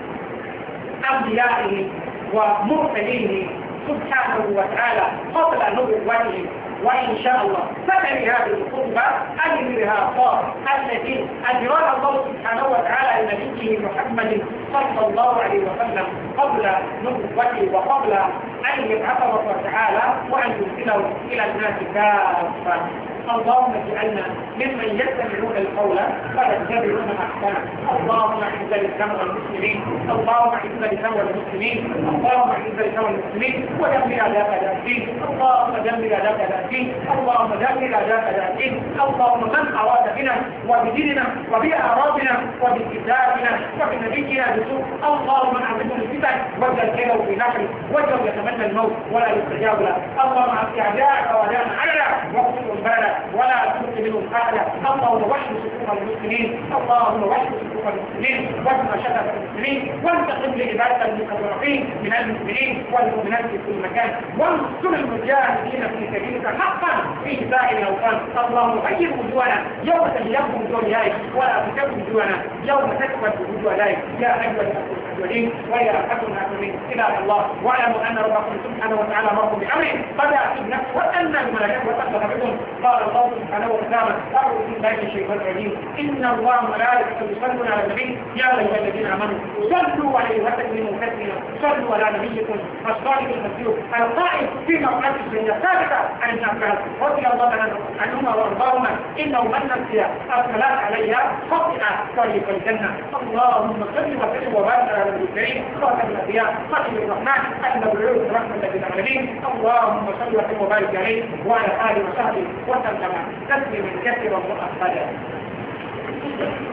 أنبيائه ومرسليه سبحانه وتعالى قبل نبوته. وإن شاء الله فتري هذه الخطبة الإرهاقات التي أجراها الله سبحانه وتعالى لنبيه محمد صلى الله عليه وسلم قبل نبوته وقبل أن يبعثه الله تعالى وأن يرسله إلى الناس كافة. اللهم اجعلنا ممن يستمعون القول فيتبعون احسنه. اللهم اعز الاسلام والمسلمين، اللهم اعز الاسلام والمسلمين، اللهم اعز الاسلام والمسلمين ودمر اعداء الدين، اللهم دمر اعداء الدين، اللهم دمر اعداء الدين. اللهم من اراد بنا وبديننا وباعراضنا وبكتابنا وبنبينا بسوء اللهم اعذبه الفتن واجعل كيده في نحره واجعل يتمنى الموت ولا يستجاب له. اللهم اعز اعداءك واعداءنا على واقتلهم بلدا ولا تبق منهم احدا. اللهم وحد صفوف المسلمين، اللهم وحد صفوف المسلمين واجمع شتات المسلمين وانتقم لعبادك المستضعفين من المسلمين والمؤمنات في كل مكان وانصر المجاهدين في سبيلك حقا في سائر الاوطان. اللهم غير وجوهنا يوم تجلب وجوه الهي ولا تكب وجوهنا يوم تكبر وجوه الهي يا ايها المسلمين ويا احد الاكرمين. عباد الله واعلموا ان ربكم سبحانه وتعالى امركم بامر بدا في النفس وان الملائكه وتقدر بكم. قال الله سبحانه وتعالى اعوذ بالله من الشيطان الرجيم ان الله وملائكته يصلون على النبي يا ايها الذين امنوا صلوا عليه وسلموا تسليما. صلوا على نبيكم الصادق المسلوب القائل في موقعة الدنيا الثابته عن ابن عباس رضي الله عنهما وارضاهما انه من نسي الصلاه عليها خطئ طريق الجنه. اللهم صل وسلم وبارك على النبي الكريم خاتم الانبياء خاتم الرحمن المبعوث رحمه للعالمين. اللهم صل وسلم وبارك عليه وعلى اله وصحبه وسلم تسليما كثيرا مؤكدا.